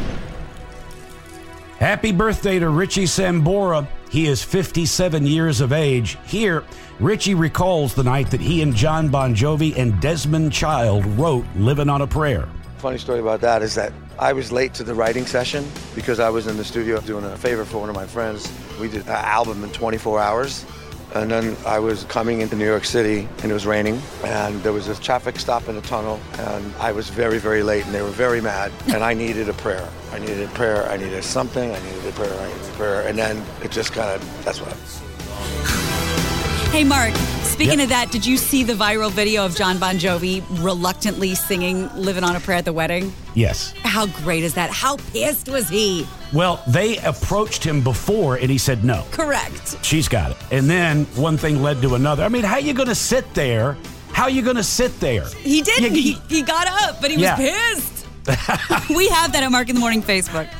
Happy birthday to Richie Sambora. He is fifty-seven years of age. Here, Richie recalls the night that he and John Bon Jovi and Desmond Child wrote Living on a Prayer. Funny story about that is that I was late to the writing session because I was in the studio doing a favor for one of my friends. We did an album in twenty-four hours. And then I was coming into New York City, and it was raining, and there was a traffic stop in the tunnel, and I was very, very late, and they were very mad, and I needed a prayer. I needed a prayer, I needed something, I needed a prayer, I needed a prayer, and then it just kind of, that's what. Hey, Mark, speaking Yep. of that, did you see the viral video of John Bon Jovi reluctantly singing Living on a Prayer at the wedding? Yes. How great is that? How pissed was he? Well, they approached him before, and he said no. Correct. She's got it. And then one thing led to another. I mean, how you going to sit there? How you going to sit there? He didn't. You- he, he got up, but he was Yeah. pissed. We have that at Mark in the Morning Facebook.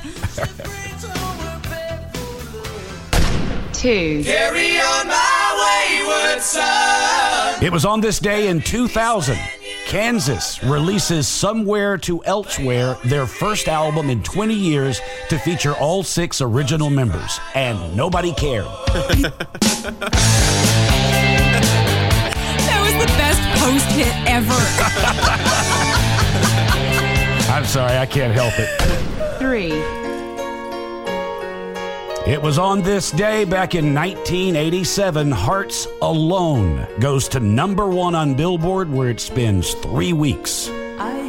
Two. Carry on my wayward son. It was on this day in two thousand. Kansas releases Somewhere to Elsewhere, their first album in twenty years to feature all six original members, and nobody cared. That was the best post hit ever. I'm sorry, I can't help it. Three. It was on this day back in nineteen eighty-seven, Hearts Alone goes to number one on Billboard, where it spends three weeks. Do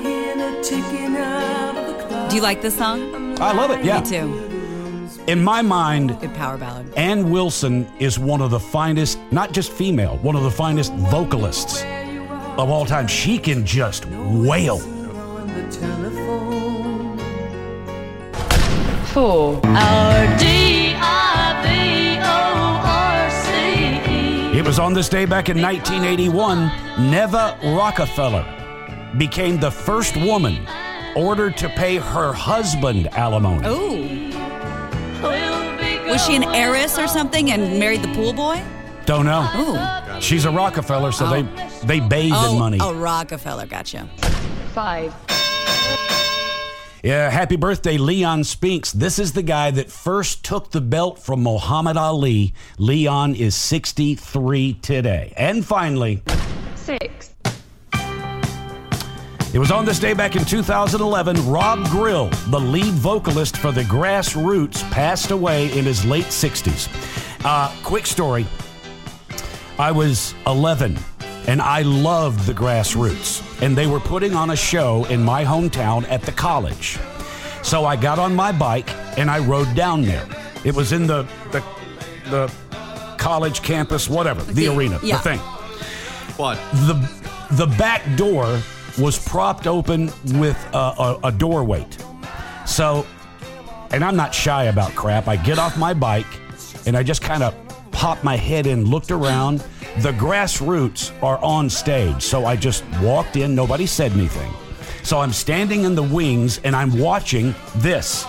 you like this song? I love it, yeah. Me too. In my mind, good power ballad. Ann Wilson is one of the finest, not just female, one of the finest vocalists of all time. She can just wail. Four. R D I V O R C E. It was on this day back in nineteen eighty-one, Neva Rockefeller became the first woman ordered to pay her husband alimony. Ooh. Was she an heiress or something and married the pool boy? Don't know. Ooh. She's a Rockefeller, so Oh. they they bathe Oh, in money. oh, Rockefeller, gotcha. Five. Yeah, happy birthday, Leon Spinks. This is the guy that first took the belt from Muhammad Ali. Leon is sixty-three today. And finally, Six. it was on this day back in two thousand eleven, Rob Grill, the lead vocalist for the Grassroots, passed away in his late sixties. Uh, quick story. I was eleven, and I loved the Grassroots, and they were putting on a show in my hometown at the college. So I got on my bike, and I rode down there. It was in the the, the college campus, whatever, the, the arena, yeah. the thing. What? The, the back door was propped open with a, a, a door weight. So, and I'm not shy about crap. I get off my bike, and I just kind of popped my head in, looked around. The Grassroots are on stage, so I just walked in. Nobody said anything. So I'm standing in the wings, and I'm watching this.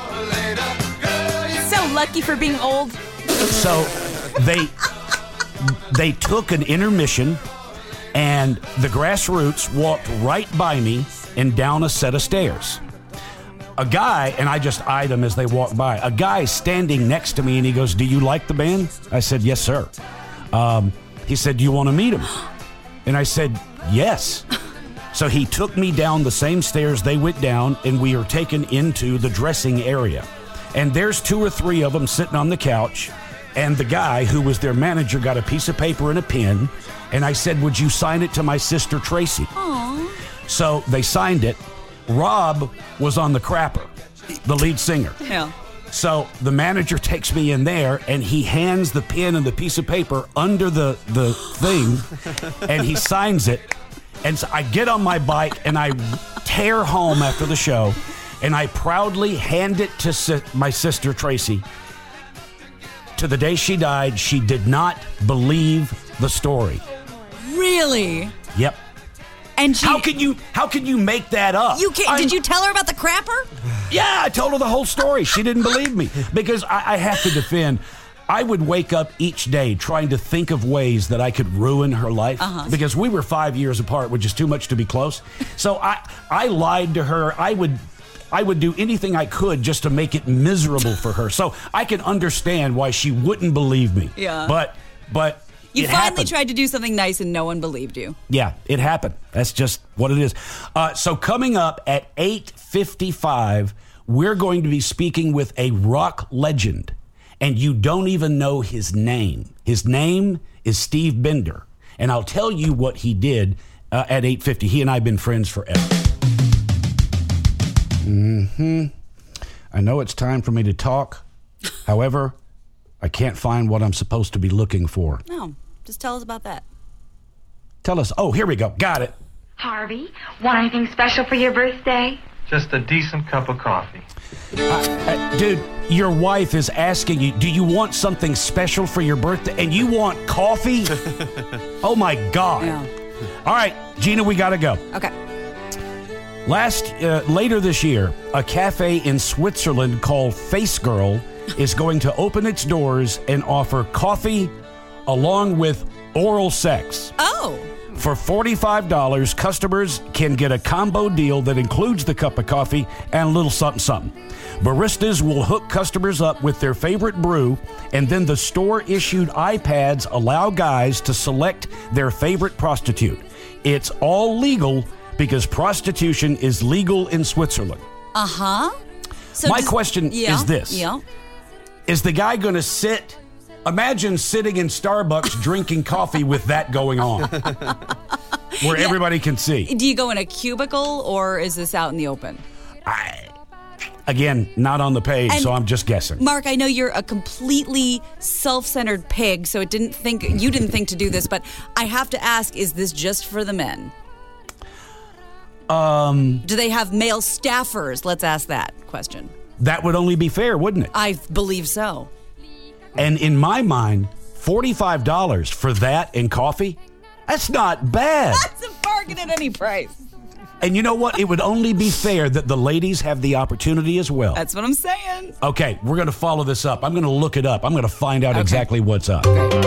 So lucky for being old. So they they took an intermission, and the Grassroots walked right by me and down a set of stairs. A guy, and I just eyed him as they walked by, a guy standing next to me, and he goes, "Do you like the band?" I said, "Yes, sir." Um, he said, "Do you want to meet him?" And I said, "Yes." So he took me down the same stairs they went down, and we are taken into the dressing area. And there's two or three of them sitting on the couch, and the guy who was their manager got a piece of paper and a pen, and I said, "Would you sign it to my sister Tracy?" Aww. So they signed it. Rob was on the crapper, the lead singer. Yeah. So the manager takes me in there, and he hands the pen and the piece of paper under the, the thing, and he signs it. And so I get on my bike, and I tear home after the show, and I proudly hand it to si- my sister Tracy. To the day she died, she did not believe the story. Really? Yep. And she, how can you how can you make that up? You can't, did you tell her about the crapper? Yeah, I told her the whole story. She didn't believe me because I, I have to defend. I would wake up each day trying to think of ways that I could ruin her life Uh-huh. because we were five years apart, which is too much to be close. So I I lied to her. I would I would do anything I could just to make it miserable for her. So I can understand why she wouldn't believe me. Yeah. But but You it finally happened. tried to do something nice and no one believed you. Yeah, it happened. That's just what it is. Uh, so coming up at eight fifty-five, we're going to be speaking with a rock legend, and you don't even know his name. His name is Steve Bender, and I'll tell you what he did uh, at eight fifty. He and I have been friends forever. Mm-hmm. I know it's time for me to talk. However, I can't find what I'm supposed to be looking for. No, just tell us about that. Tell us. Oh, here we go. Got it. Harvey, want anything special for your birthday? Just a decent cup of coffee. Uh, uh, dude, your wife is asking you, do you want something special for your birthday? And you want coffee? Oh, my God. Yeah. All right, Gina, we got to go. Okay. Last, uh, later this year, a cafe in Switzerland called Face Girl is going to open its doors and offer coffee along with oral sex. Oh. For forty-five dollars, customers can get a combo deal that includes the cup of coffee and a little something something. Baristas will hook customers up with their favorite brew, and then the store-issued iPads allow guys to select their favorite prostitute. It's all legal because prostitution is legal in Switzerland. Uh-huh. So My does- question yeah, is this. Yeah. Is the guy going to sit... Imagine sitting in Starbucks drinking coffee with that going on, where Yeah. everybody can see. Do you go in a cubicle or is this out in the open? Again, not on the page, And- so I'm just guessing. Mark, I know you're a completely self-centered pig, so it didn't think you didn't think to do this, but I have to ask, is this just for the men? Um, Do they have male staffers? Let's ask that question. that would only be fair, wouldn't it? I believe so. And in my mind, forty-five dollars for that and coffee, that's not bad. That's a bargain at any price. And you know what? It would only be fair that the ladies have the opportunity as well. That's what I'm saying. Okay, we're going to follow this up. I'm going to look it up. I'm going to find out exactly what's up.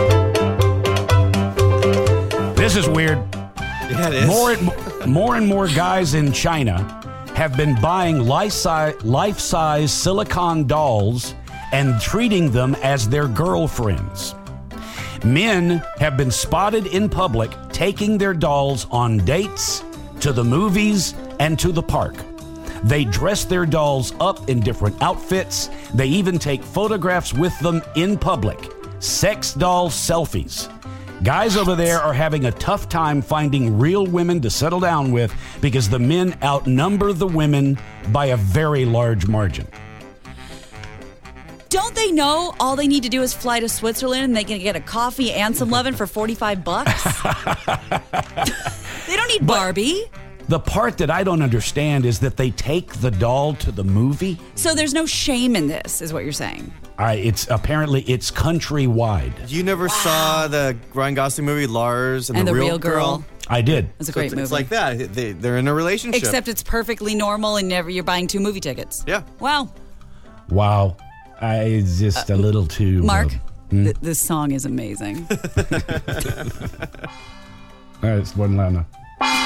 This is weird. Yeah, it is. More and, more and more guys in China have been buying life-size, life-size silicone dolls and treating them as their girlfriends. Men have been spotted in public taking their dolls on dates, to the movies, and to the park. They dress their dolls up in different outfits. They even take photographs with them in public. Sex doll selfies. Guys over there are having a tough time finding real women to settle down with because the men outnumber the women by a very large margin. Don't they know all they need to do is fly to Switzerland and they can get a coffee and some lovin' for forty-five bucks? They don't need Barbie. The part that I don't understand is that they take the doll to the movie. So there's no shame in this, is what you're saying. I, it's apparently it's countrywide. You never saw the Ryan Gosling movie Lars and, And the, the Real, Real Girl? Girl? I did. It's a So great it's, movie. It's like that. They, they're in a relationship. Except it's perfectly normal and never you're buying two movie tickets. Yeah. Wow. Wow. I, it's just a little too... Mark, uh, hmm? th- this song is amazing. All right, it's one loud enough.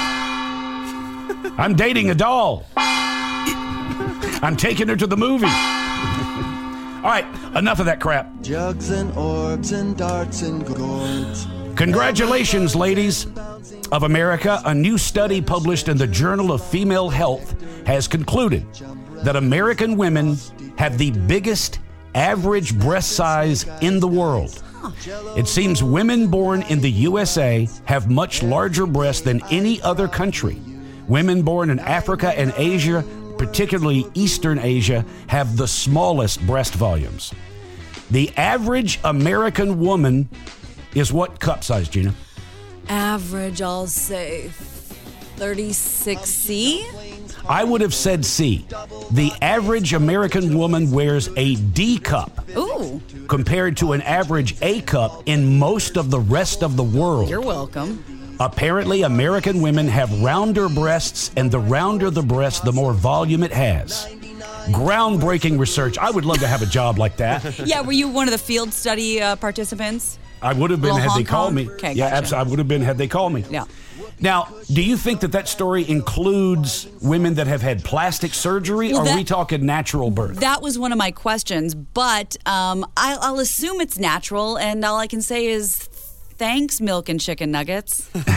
I'm dating a doll. I'm taking her to the movie. All right, enough of that crap. Jugs and orbs and darts and gourds. Congratulations, ladies of America. A new study published in the Journal of Female Health has concluded that American women have the biggest average breast size in the world. It seems women born in the U S A have much larger breasts than any other country. Women born in Africa and Asia, particularly Eastern Asia, have the smallest breast volumes. The average American woman is what cup size, Gina? Average, I'll say thirty-six C. I would have said C. The average American woman wears a D cup. Ooh. Compared to an average A cup in most of the rest of the world. You're welcome. Apparently, American women have rounder breasts, and the rounder the breast, the more volume it has. Groundbreaking research. I would love to have a job like that. Yeah, were you one of the field study uh, participants? I would have been Little had Hong they called Kong? me. Okay, yeah, gotcha. absolutely. I would have been had they called me. Yeah. Now, do you think that that story includes women that have had plastic surgery, Well, or that- are we talking natural birth? That was one of my questions, but um, I'll, I'll assume it's natural, and all I can say is thanks, milk and chicken nuggets. Give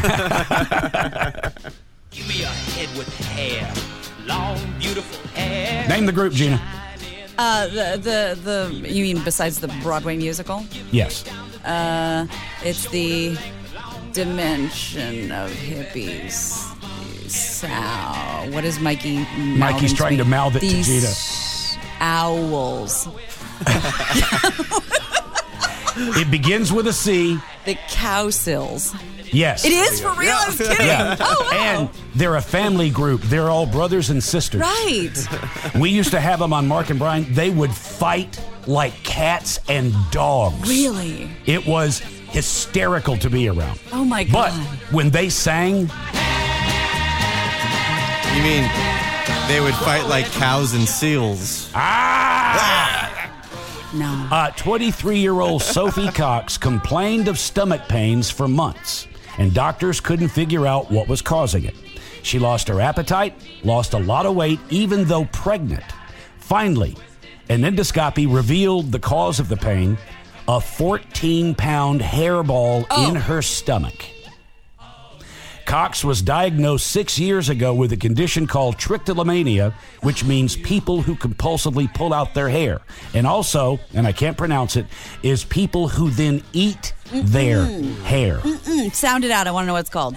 me a head with hair, long, beautiful hair. Name the group, Gina. Uh, the, the, the, you mean besides the Broadway musical? Yes. Uh, it's the Dimension of Hippies. Sow. What is Mikey? Mikey's trying to mouth it to These Gina. Owls. It begins with a C. The Cowsills. Yes. It is for real? I was kidding. Yeah. Oh, wow. And they're a family group. They're all brothers and sisters. Right. We used to have them on Mark and Brian. They would fight like cats and dogs. Really? It was hysterical to be around. Oh, my But God. when they sang, You mean they would fight like cows and seals? Ah! No. Uh, twenty-three-year-old Sophie Cox complained of stomach pains for months. and doctors couldn't figure out what was causing it. She lost her appetite, lost a lot of weight, even though pregnant. Finally, an endoscopy revealed the cause of the pain, a fourteen-pound hairball Oh. in her stomach. Cox was diagnosed six years ago with a condition called trichotillomania, which means people who compulsively pull out their hair. And also, and I can't pronounce it, is people who then eat their hair. Mm-mm. Sound it out. I want to know what it's called.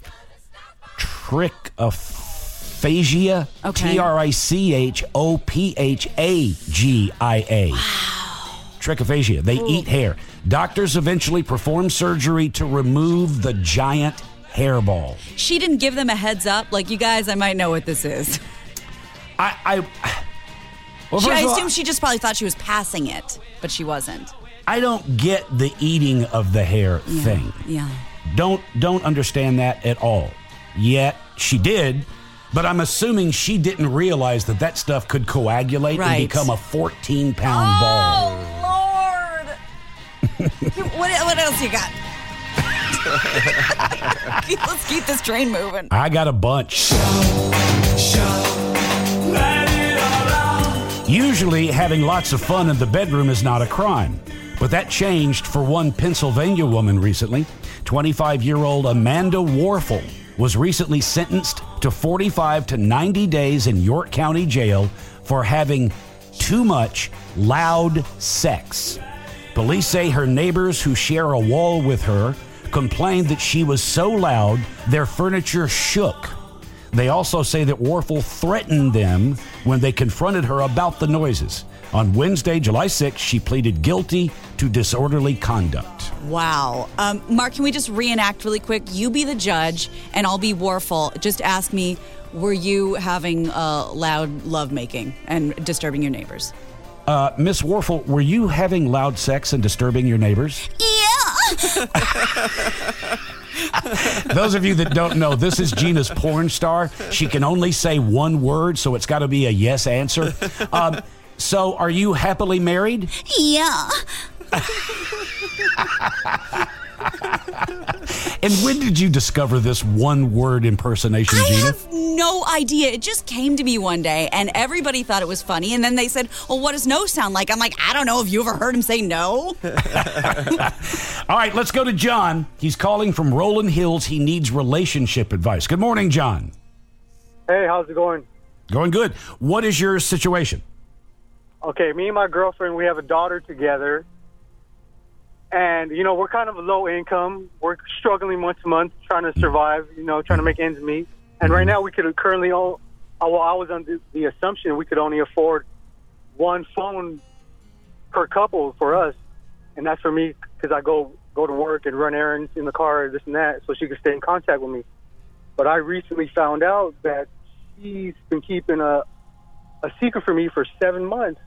Trichophagia. Okay. T R I C H O P H A G I A. Trichophagia. They eat hair. Doctors eventually performed surgery to remove the giant hairball. She didn't give them a heads up. Like, you guys, I might know what this is. I, I, well, She, first I of all, assume she just probably thought she was passing it, but she wasn't. I don't get the eating of the hair Yeah. thing. Yeah. Don't don't understand that at all. Yet she did, but I'm assuming she didn't realize that that stuff could coagulate Right. and become a fourteen-pound ball. Oh, Lord. what, what else you got? Let's keep this train moving. I got a bunch. Usually, having lots of fun in the bedroom is not a crime. But that changed for one Pennsylvania woman recently. twenty-five-year-old Amanda Warfel was recently sentenced to forty-five to ninety days in York County Jail for having too much loud sex. Police say her neighbors who share a wall with her complained that she was so loud their furniture shook. They also say that Warfel threatened them when they confronted her about the noises. On Wednesday, July sixth, she pleaded guilty to disorderly conduct. Wow. Um, Mark, can we just reenact really quick? You be the judge, and I'll be Warfel. Just ask me, were you having uh, loud lovemaking and disturbing your neighbors? Uh, Miss Warfel, were you having loud sex and disturbing your neighbors? Yeah. Those of you that don't know, this is Gina's porn star. She can only say one word, so it's got to be a yes answer. Um, so are you happily married? Yeah. And when did you discover this one word impersonation, I Gina? have no idea. It just came to me one day, and everybody thought it was funny. And then they said, well, what does no sound like? I'm like, I don't know. Have you ever heard him say no? All right, let's go to John. He's calling from Rolling Hills. He needs relationship advice. Good morning, John. Hey, how's it going? Going good. What is your situation? Okay, me and my girlfriend, we have a daughter together. And, you know, we're kind of low income. We're struggling month to month, trying to survive, you know, trying to make ends meet. And right now we could currently, all, well, I was under the assumption we could only afford one phone per couple for us. And that's for me because I go go to work and run errands in the car, this and that, so she could stay in contact with me. But I recently found out that she's been keeping a, a secret from me for seven months.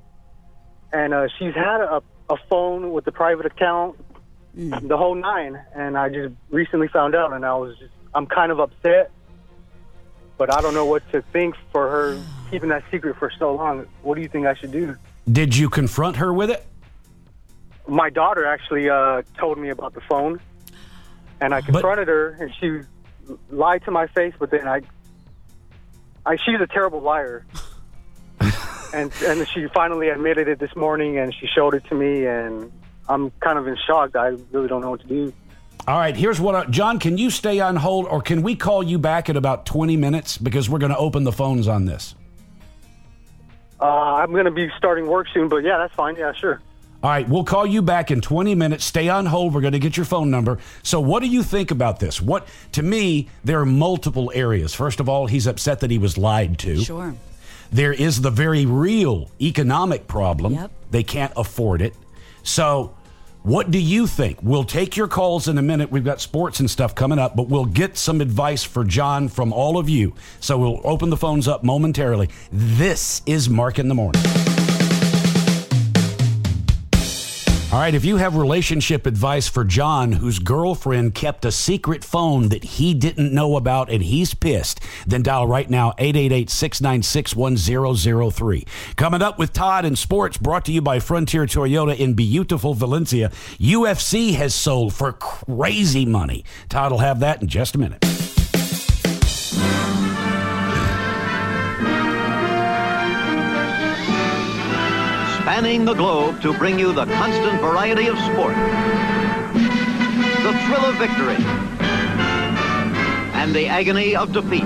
And uh, she's had a, a phone with the private account, mm. the whole nine. And I just recently found out, and I was just, I'm kind of upset. But I don't know what to think for her keeping that secret for so long. What do you think I should do? Did you confront her with it? My daughter actually uh, told me about the phone, and I confronted but, her, and she lied to my face. But then I, I she's a terrible liar, and and she finally admitted it this morning, and she showed it to me, and I'm kind of in shock. I really don't know what to do. All right, here's what, I, John, can you stay on hold, or can we call you back in about twenty minutes because we're going to open the phones on this? Uh, I'm going to be starting work soon, but yeah, that's fine. Yeah, sure. All right, we'll call you back in twenty minutes. Stay on hold. We're going to get your phone number. So what do you think about this? What, to me, there are multiple areas. First of all, he's upset that he was lied to. Sure. There is the very real economic problem. Yep. They can't afford it. So what do you think? We'll take your calls in a minute. We've got sports and stuff coming up, but we'll get some advice for John from all of you. So we'll open the phones up momentarily. This is Mark in the Morning. All All right, if you have relationship advice for John, whose girlfriend kept a secret phone that he didn't know about and he's pissed, then dial right now, eight eight eight, six nine six, one zero zero three. Coming up with Todd in sports, brought to you by Frontier Toyota in beautiful Valencia. U F C has sold for crazy money. Todd will have that in just a minute. Spanning the globe to bring you the constant variety of sport, the thrill of victory, and the agony of defeat.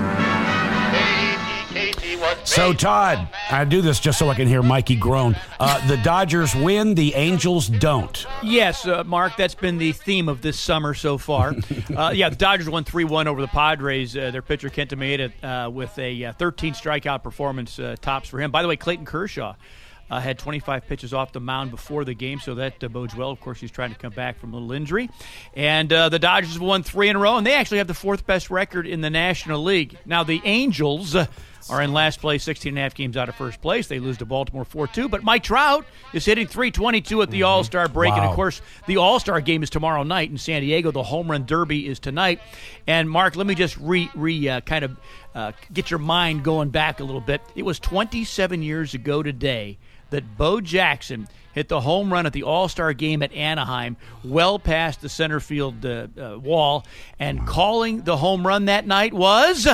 So, Todd, I do this just so I can hear Mikey groan. Uh, the Dodgers win, the Angels don't. Yes, uh, Mark, that's been the theme of this summer so far. uh, yeah, the Dodgers won three one over the Padres. Uh, their pitcher, Kenta Maeda, uh, with a uh, thirteen strikeout performance, uh, tops for him. By the way, Clayton Kershaw Uh, had twenty-five pitches off the mound before the game, so that uh, bodes well. Of course, he's trying to come back from a little injury. And uh, the Dodgers have won three in a row, and they actually have the fourth best record in the National League. Now, the Angels uh, are in last place, sixteen and a half games out of first place. They lose to Baltimore four two, but Mike Trout is hitting three twenty-two at the mm-hmm. All-Star break. Wow. And, of course, the All-Star game is tomorrow night in San Diego. The Home Run Derby is tonight. And, Mark, let me just re, re uh, kind of uh, get your mind going back a little bit. It was twenty-seven years ago today that Bo Jackson hit the home run at the All-Star game at Anaheim, well past the center field uh, uh, wall, and calling the home run that night was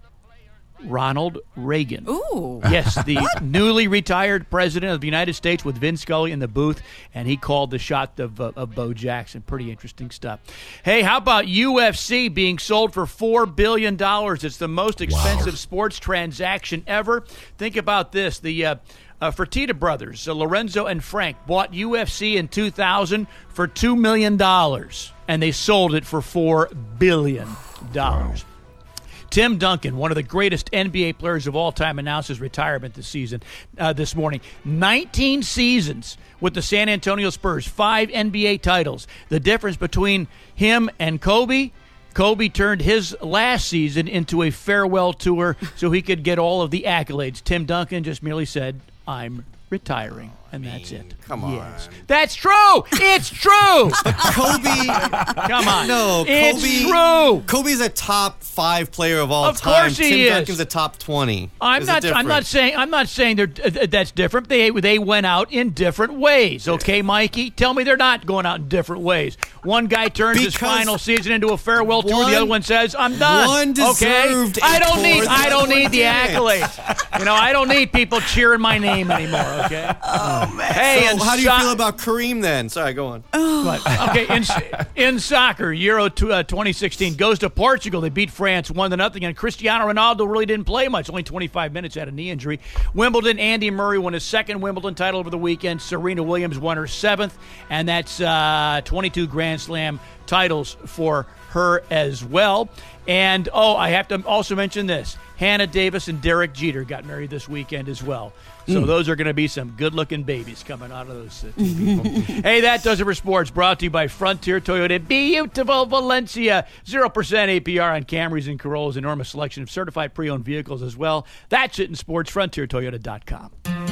Ronald Reagan. Ooh. Yes, the newly retired president of the United States with Vin Scully in the booth, and he called the shot of, uh, of Bo Jackson. Pretty interesting stuff. Hey, how about U F C being sold for four billion dollars? It's the most expensive wow. sports transaction ever. Think about this. The uh, uh, Fertitta brothers, uh, Lorenzo and Frank, bought U F C in two thousand for two million dollars, and they sold it for four billion dollars. Wow. Tim Duncan, one of the greatest N B A players of all time, announced his retirement this season, uh, this morning. nineteen seasons with the San Antonio Spurs, five N B A titles. The difference between him and Kobe, Kobe turned his last season into a farewell tour so he could get all of the accolades. Tim Duncan just merely said, I'm retiring. And that's it. Come on. Yes. That's true. It's true. Kobe. Come on. No, it's Kobe. true. Kobe's a top five player of all of time. Of course he Tim is. Duncan's a top twenty. I'm not. I'm not saying. I'm not saying they're. Uh, that's different. They they went out in different ways. Okay, Mikey. Tell me they're not going out in different ways. One guy turns because his final season into a farewell tour. The other one says, "I'm done." One deserved. Okay. I don't need. I don't need the accolades. You know, I don't need people cheering my name anymore. Okay. Oh man. Hey, so and how do you so- feel about Kareem then? Sorry, go on. But, okay, in, in soccer, Euro twenty sixteen goes to Portugal. They beat France one to nothing, and Cristiano Ronaldo really didn't play much, only twenty-five minutes, had a knee injury. Wimbledon, Andy Murray won his second Wimbledon title over the weekend. Serena Williams won her seventh, and that's uh, twenty-two Grand Slam titles for her as well. And, oh, I have to also mention this. Hannah Davis and Derek Jeter got married this weekend as well. So mm. those are going to be some good-looking babies coming out of those uh, two people. Hey, that does it for sports. Brought to you by Frontier Toyota. Beautiful Valencia. zero percent A P R on Camrys and Corollas. Enormous selection of certified pre-owned vehicles as well. That's it in sports. Frontier Toyota dot com.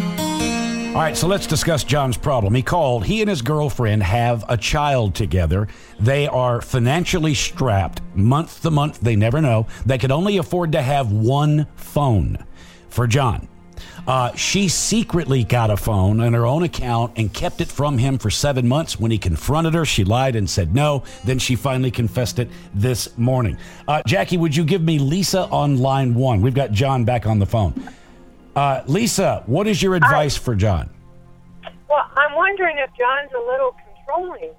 All right, so let's discuss John's problem. He called. He and his girlfriend have a child together. They are financially strapped. Month to month, they never know. They can only afford to have one phone for John. Uh, she secretly got a phone on her own account and kept it from him for seven months. When he confronted her, she lied and said no. Then she finally confessed it this morning. Uh, Jackie, would you give me Lisa on line one? We've got John back on the phone. Uh, Lisa, what is your advice I, for John? Well, I'm wondering if John's a little controlling.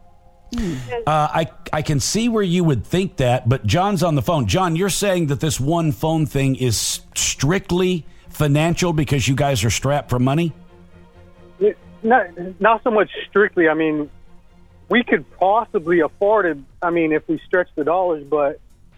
Uh, I I can see where you would think that, but John's on the phone. John, you're saying that this one phone thing is strictly financial because you guys are strapped for money? It, not, not so much strictly. I mean, we could possibly afford it, I mean, if we stretch the dollars, but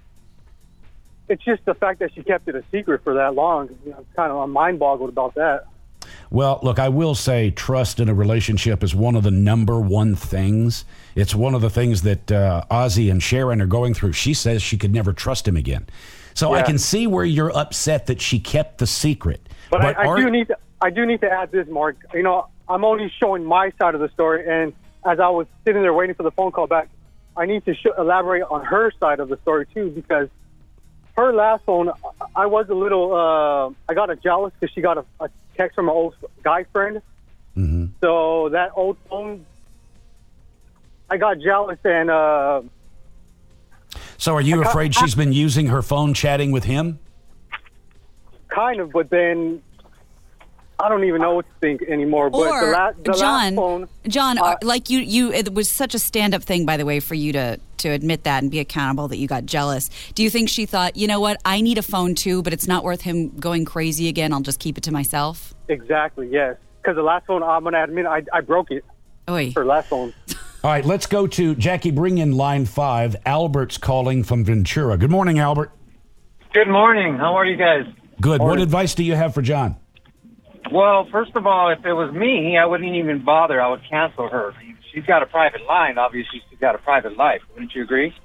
it's just the fact that she kept it a secret for that long. You know, I'm kind of mind-boggled about that. Well, look, I will say trust in a relationship is one of the number one things. It's one of the things that uh, Ozzy and Sharon are going through. She says she could never trust him again. So yeah. I can see where you're upset that she kept the secret. But, but I, I are, do need to. I do need to add this, Mark. You know, I'm only showing my side of the story, and as I was sitting there waiting for the phone call back, I need to sh- elaborate on her side of the story too, because her last phone, I was a little, uh, I got a jealous because she got a, a text from an old guy friend. Mm-hmm. So that old phone, I got jealous and. Uh, so are you I afraid got, she's been using her phone chatting with him? Kind of, but then I don't even know what to think anymore. But Or, the, la- the John, last phone, John, uh, like you, you, it was such a stand-up thing, by the way, for you to to admit that and be accountable that you got jealous. Do you think she thought, you know what, I need a phone too, but it's not worth him going crazy again. I'll just keep it to myself? Exactly, yes. Because the last phone, I'm going to admit, I, I broke it. Oy. Her last phone. All right, let's go to Jackie. Bring in line five. Albert's calling from Ventura. Good morning, Albert. Good morning. How are you guys? Good. Morning. What advice do you have for John? Well, first of all, if it was me, I wouldn't even bother. I would cancel her. She's got a private line. Obviously, she's got a private life. Wouldn't you agree?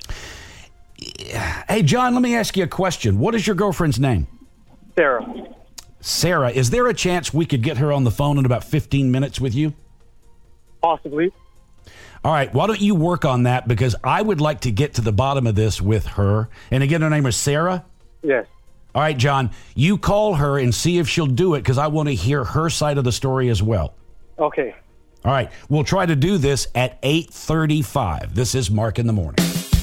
Hey, John, let me ask you a question. What is your girlfriend's name? Sarah. Sarah. Is there a chance we could get her on the phone in about fifteen minutes with you? Possibly. All right. Why don't you work on that? Because I would like to get to the bottom of this with her. And again, her name is Sarah? Yes. All right, John, you call her and see if she'll do it because I want to hear her side of the story as well. Okay. All right. We'll try to do this at eight thirty-five. This is Mark in the Morning.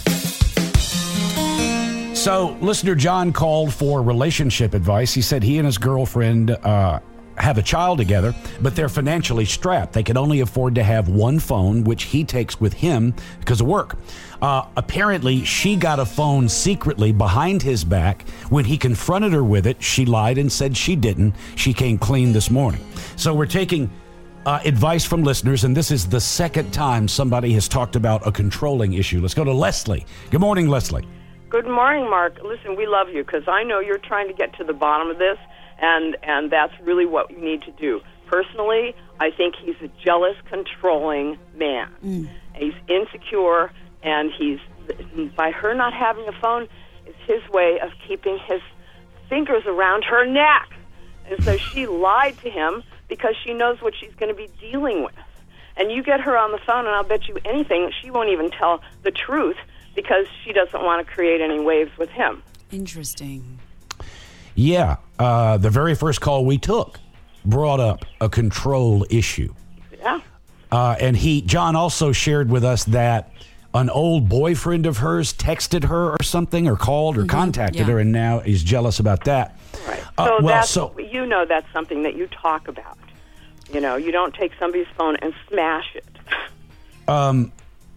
So, listener John called for relationship advice. He said he and his girlfriend uh, have a child together, but they're financially strapped. They can only afford to have one phone, which he takes with him because of work. Uh, apparently, she got a phone secretly behind his back. When he confronted her with it, she lied and said she didn't. She came clean this morning. So we're taking uh, advice from listeners, and this is the second time somebody has talked about a controlling issue. Let's go to Leslie. Good morning, Leslie. Good morning, Mark. Listen, we love you because I know you're trying to get to the bottom of this, and, and that's really what you need to do. Personally, I think he's a jealous, controlling man. Mm. He's insecure, and he's by her not having a phone is his way of keeping his fingers around her neck. And so she lied to him because she knows what she's going to be dealing with. And you get her on the phone, and I'll bet you anything, she won't even tell the truth because she doesn't want to create any waves with him. Interesting. Yeah, uh, the very first call we took brought up a control issue. Yeah. Uh, and he, John also shared with us that an old boyfriend of hers texted her or something or called or mm-hmm. contacted yeah. her, and now he's jealous about that. Right. Uh, so well, that's, so you know that's something that you talk about. You know, you don't take somebody's phone and smash it. Um,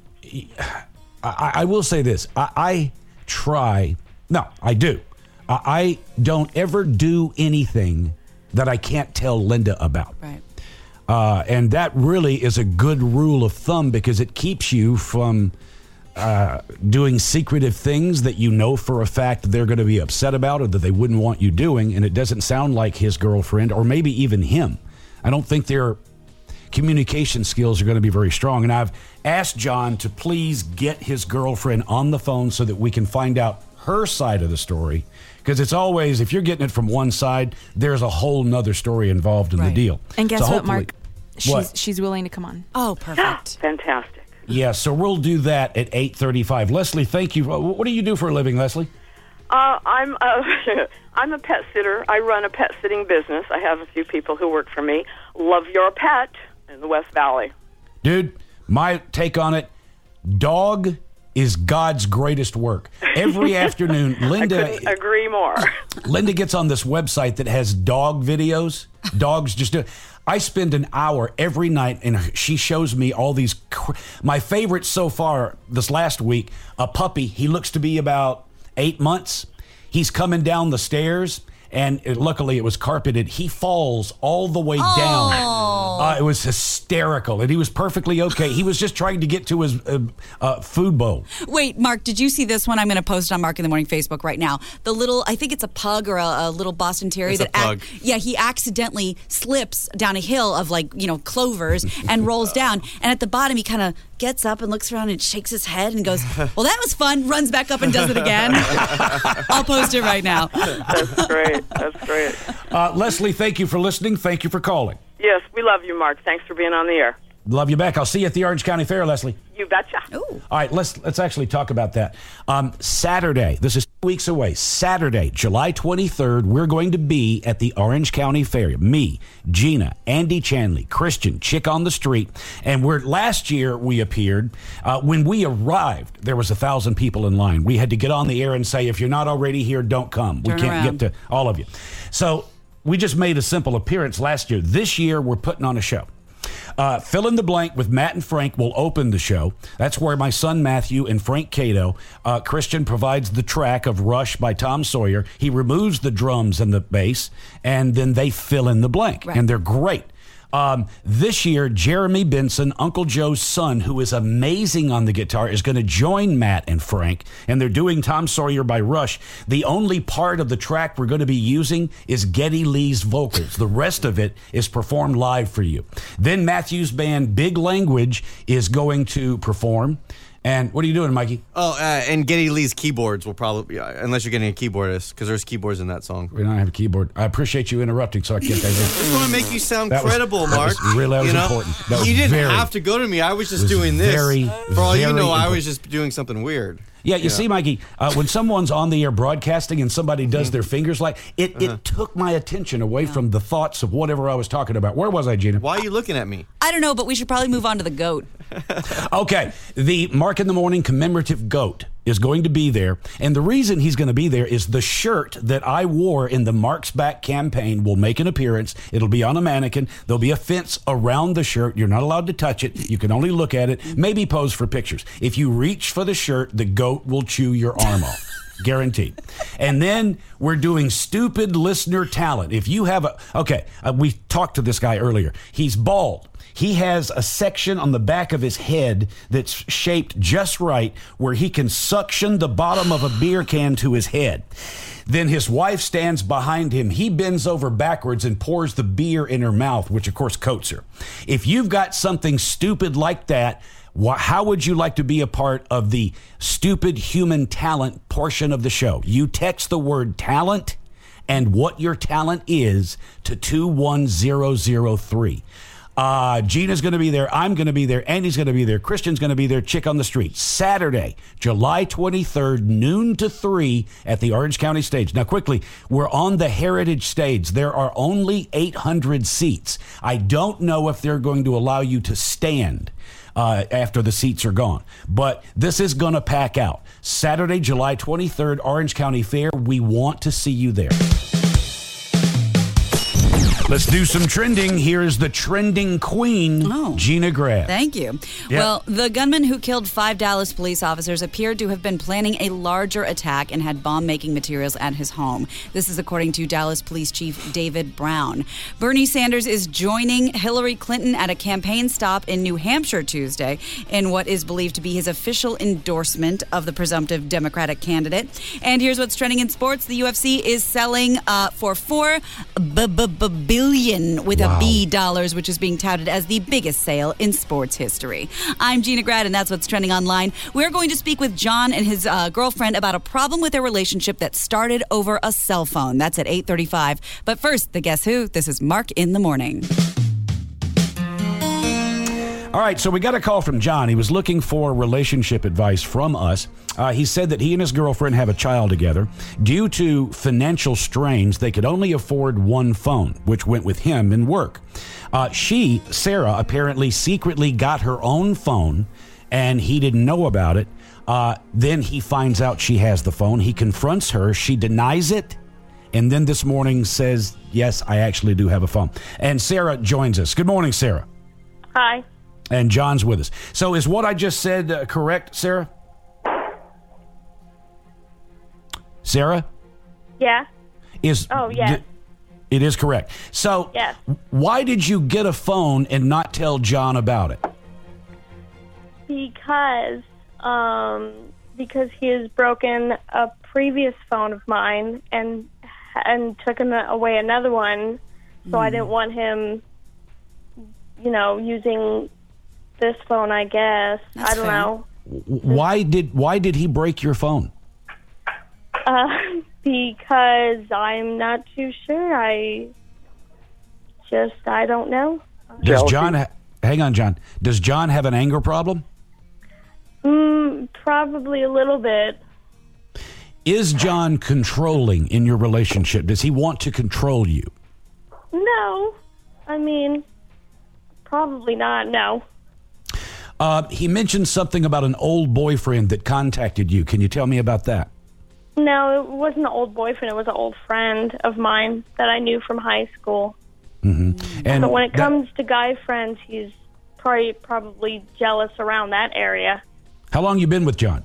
I, I will say this. I, I try. No, I do. I, I don't ever do anything that I can't tell Linda about. Right. Uh, and that really is a good rule of thumb because it keeps you from uh, doing secretive things that you know for a fact they're going to be upset about or that they wouldn't want you doing. And it doesn't sound like his girlfriend or maybe even him. I don't think their communication skills are going to be very strong. And I've asked John to please get his girlfriend on the phone so that we can find out her side of the story. Because it's always, if you're getting it from one side, there's a whole nother story involved in right. the deal. And guess so what, Mark? She's, what? she's willing to come on. Oh, perfect. Fantastic. Yeah, so we'll do that at eight thirty-five. Leslie, thank you. What do you do for a living, Leslie? Uh, I'm a, I'm a pet sitter. I run a pet sitting business. I have a few people who work for me. Love Your Pet in the West Valley. Dude, my take on it, dog is God's greatest work. Every afternoon, Linda... I couldn't agree more. Linda gets on this website that has dog videos. Dogs just do... I spend an hour every night, and she shows me all these... Cr- my favorite so far this last week, a puppy. He looks to be about eight months. He's coming down the stairs, and it, luckily it was carpeted. He falls all the way oh. down. Uh, it was hysterical, and he was perfectly okay. He was just trying to get to his uh, uh, food bowl. Wait, Mark, did you see this one? I'm going to post it on Mark in the Morning Facebook right now. The little, I think it's a pug or a, a little Boston Terrier. It's that a pug. Ac- yeah, he accidentally slips down a hill of like, you know, clovers and rolls down. And at the bottom, he kind of gets up and looks around and shakes his head and goes, well, that was fun, runs back up and does it again. I'll post it right now. That's great. That's great. Uh, Leslie, thank you for listening. Thank you for calling. Yes, we love you, Mark. Thanks for being on the air. Love you back. I'll see you at the Orange County Fair, Leslie. You betcha. Ooh. All right, let's let's actually talk about that. Um, Saturday, this is two weeks away. Saturday, July twenty-third, we're going to be at the Orange County Fair. Me, Gina, Andy Chanley, Christian, Chick on the Street, and we're last year we appeared. Uh, when we arrived, there was a thousand people in line. We had to get on the air and say, if you're not already here, don't come. Turn we can't around. get to all of you. So we just made a simple appearance last year. This year, we're putting on a show. Uh, Fill in the Blank with Matt and Frank will open the show. That's where my son Matthew and Frank Cato, uh, Christian provides the track of Rush by Tom Sawyer. He removes the drums and the bass, and then they fill in the blank. Right. And they're great. Um, this year, Jeremy Benson, Uncle Joe's son, who is amazing on the guitar, is going to join Matt and Frank, and they're doing Tom Sawyer by Rush. The only part of the track we're going to be using is Geddy Lee's vocals. The rest of it is performed live for you. Then Matthew's band, Big Language, is going to perform. And what are you doing, Mikey? Oh, uh, and Geddy Lee's keyboards will probably, uh, unless you're getting a keyboardist, because there's keyboards in that song. We don't have a keyboard. I appreciate you interrupting, so I can't. I just want to make you sound That was- credible, that Mark. was really- that was you know? important. That was you didn't very- have to go to me. I was just was doing this. very, For all you very know, I important. was just doing something weird. Yeah, you Yeah. see, Mikey, uh, when someone's on the air broadcasting and somebody does their fingers like, it, Uh-huh. it took my attention away from the thoughts of whatever I was talking about. Where was I, Gina? Why are you looking at me? I don't know, but we should probably move on to the goat. Okay, the Mark in the Morning commemorative goat is going to be there. And the reason he's going to be there is the shirt that I wore in the Mark's Back campaign will make an appearance. It'll be on a mannequin. There'll be a fence around the shirt. You're not allowed to touch it. You can only look at it, maybe pose for pictures. If you reach for the shirt, the goat will chew your arm off. Guaranteed. And then we're doing stupid listener talent. If you have a, okay, uh, we talked to this guy earlier. He's bald. He has a section on the back of his head that's shaped just right where he can suction the bottom of a beer can to his head. Then his wife stands behind him. He bends over backwards and pours the beer in her mouth, which of course coats her. If you've got something stupid like that, wh- how would you like to be a part of the stupid human talent portion of the show? You text the word talent and what your talent is to two one zero zero three. Uh, Gina's going to be there. I'm going to be there. Andy's going to be there. Christian's going to be there. Chick on the Street. Saturday, July twenty-third, noon to three at the Orange County stage. Now, quickly, we're on the Heritage stage. There are only eight hundred seats. I don't know if they're going to allow you to stand uh, after the seats are gone. But this is going to pack out. Saturday, July twenty-third, Orange County Fair. We want to see you there. Let's do some trending. Here is the trending queen, Oh. Gina Grab. Thank you. Yeah. Well, the gunman who killed five Dallas police officers appeared to have been planning a larger attack and had bomb-making materials at his home. This is according to Dallas Police Chief David Brown. Bernie Sanders is joining Hillary Clinton at a campaign stop in New Hampshire Tuesday in what is believed to be his official endorsement of the presumptive Democratic candidate. And here's what's trending in sports. The U F C is selling uh, for four billion with Wow. a B dollars, which is being touted as the biggest sale in sports history. I'm Gina Grad, and that's what's trending online. We're going to speak with John and his uh, girlfriend about a problem with their relationship that started over a cell phone. That's at eight thirty-five. But first, the Guess Who? This is Mark in the Morning. All right, so we got a call from John. He was looking for relationship advice from us. Uh, he said that he and his girlfriend have a child together. Due to financial strains, they could only afford one phone, which went with him in work. Uh, she, Sarah, apparently secretly got her own phone, and he didn't know about it. Uh, then he finds out she has the phone. He confronts her. She denies it. And then this morning says, yes, I actually do have a phone. And Sarah joins us. Good morning, Sarah. Hi. And John's with us. So is what I just said uh, correct, Sarah? Sarah? Yeah. Is Oh, yes. th- it is correct. So Yes. why did you get a phone and not tell John about it? Because um because he has broken a previous phone of mine and and took an- away another one, so I didn't want him, you know, using this phone. I guess I don't know. W- Why did why did he break your phone? Uh, because I'm not too sure. I just I don't know. Does John ha- hang on, John. Does John have an anger problem? Mm, probably a little bit. Is John controlling in your relationship? Does he want to control you? No. I mean, probably not, no. Uh, he mentioned something about an old boyfriend that contacted you. Can you tell me about that? No, it wasn't an old boyfriend. It was an old friend of mine that I knew from high school. Mm-hmm. And but when it that- comes to guy friends, he's probably probably jealous around that area. How long you been with John?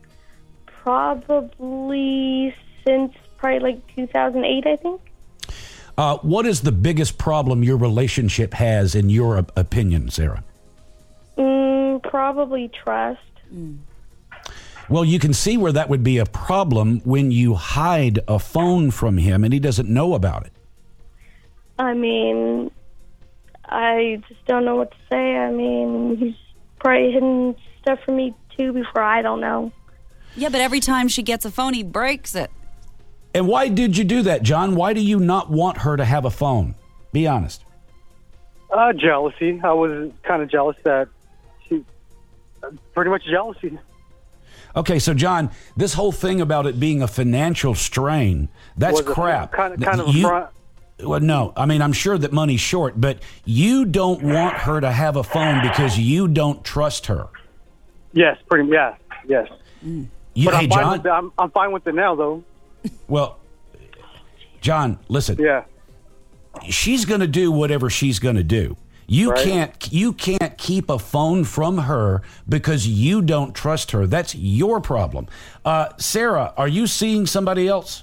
Probably since probably like two thousand eight, I think. Uh, what is the biggest problem your relationship has, in your op- opinion, Sarah? Mm, probably trust. Well, you can see where that would be a problem when you hide a phone from him and he doesn't know about it. I mean, I just don't know what to say. I mean, he's probably hidden stuff from me too before I don't know. Yeah, but every time she gets a phone, he breaks it. And why did you do that, John? Why do you not want her to have a phone? Be honest. Uh, jealousy. I was kind of jealous that she, uh, pretty much jealousy. Okay, so John, this whole thing about it being a financial strain, that's Was a- crap. kind of- kind of a You- front. Well, no, I mean, I'm sure that money's short, but you don't want her to have a phone because you don't trust her. Yes, pretty. Yeah, yes. You, but hey, I'm fine John. with the, I'm, I'm fine with it now, though. Well, John, listen. Yeah. She's going to do whatever she's going to do. You Right. can't you can't keep a phone from her because you don't trust her. That's your problem. Uh, Sarah, are you seeing somebody else?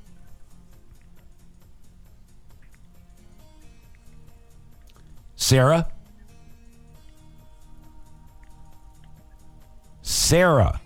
Sarah? Sarah?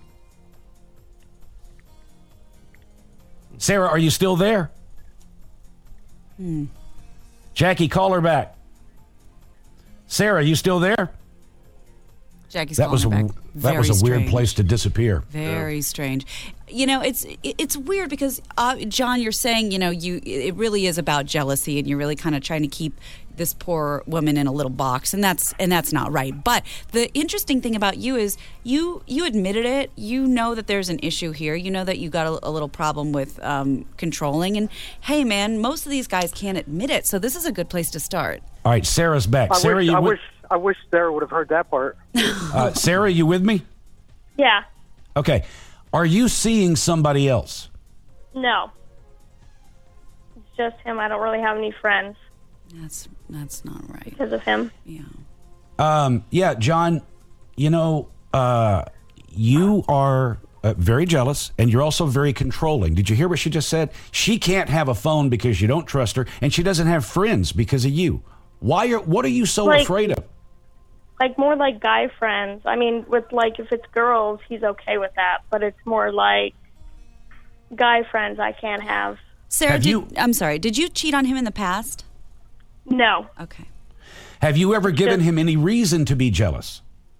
Sarah, are you still there? Hmm. Jackie, call her back. Sarah, you still there? Jackie's that was a, calling her back. that Very was a weird strange. place to disappear. Very strange. You know, it's it's weird because uh, John, you're saying, you know, you it really is about jealousy, and you're really kind of trying to keep this poor woman in a little box, and that's and that's not right. But the interesting thing about you is you you admitted it. You know that there's an issue here. You know that you got a, a little problem with um, controlling. And hey, man, most of these guys can't admit it. So this is a good place to start. All right, Sarah's back. I Sarah, wish, you I wi- wish I wish Sarah would have heard that part. uh, Sarah, you with me? Yeah. Okay. Are you seeing somebody else? No. It's just him. I don't really have any friends That's that's not right. because of him. Yeah. Um, yeah, John, you know, uh, you are uh, very jealous, and you're also very controlling. Did you hear what she just said? She can't have a phone because you don't trust her, and she doesn't have friends because of you. Why are what are you so Like- afraid of? Like more like guy friends. I mean, with like if it's girls, he's okay with that, but it's more like guy friends I can't have. Sarah, Have did, you- I'm sorry. Did you cheat on him in the past? No. Okay. Have you ever given him any reason to be jealous?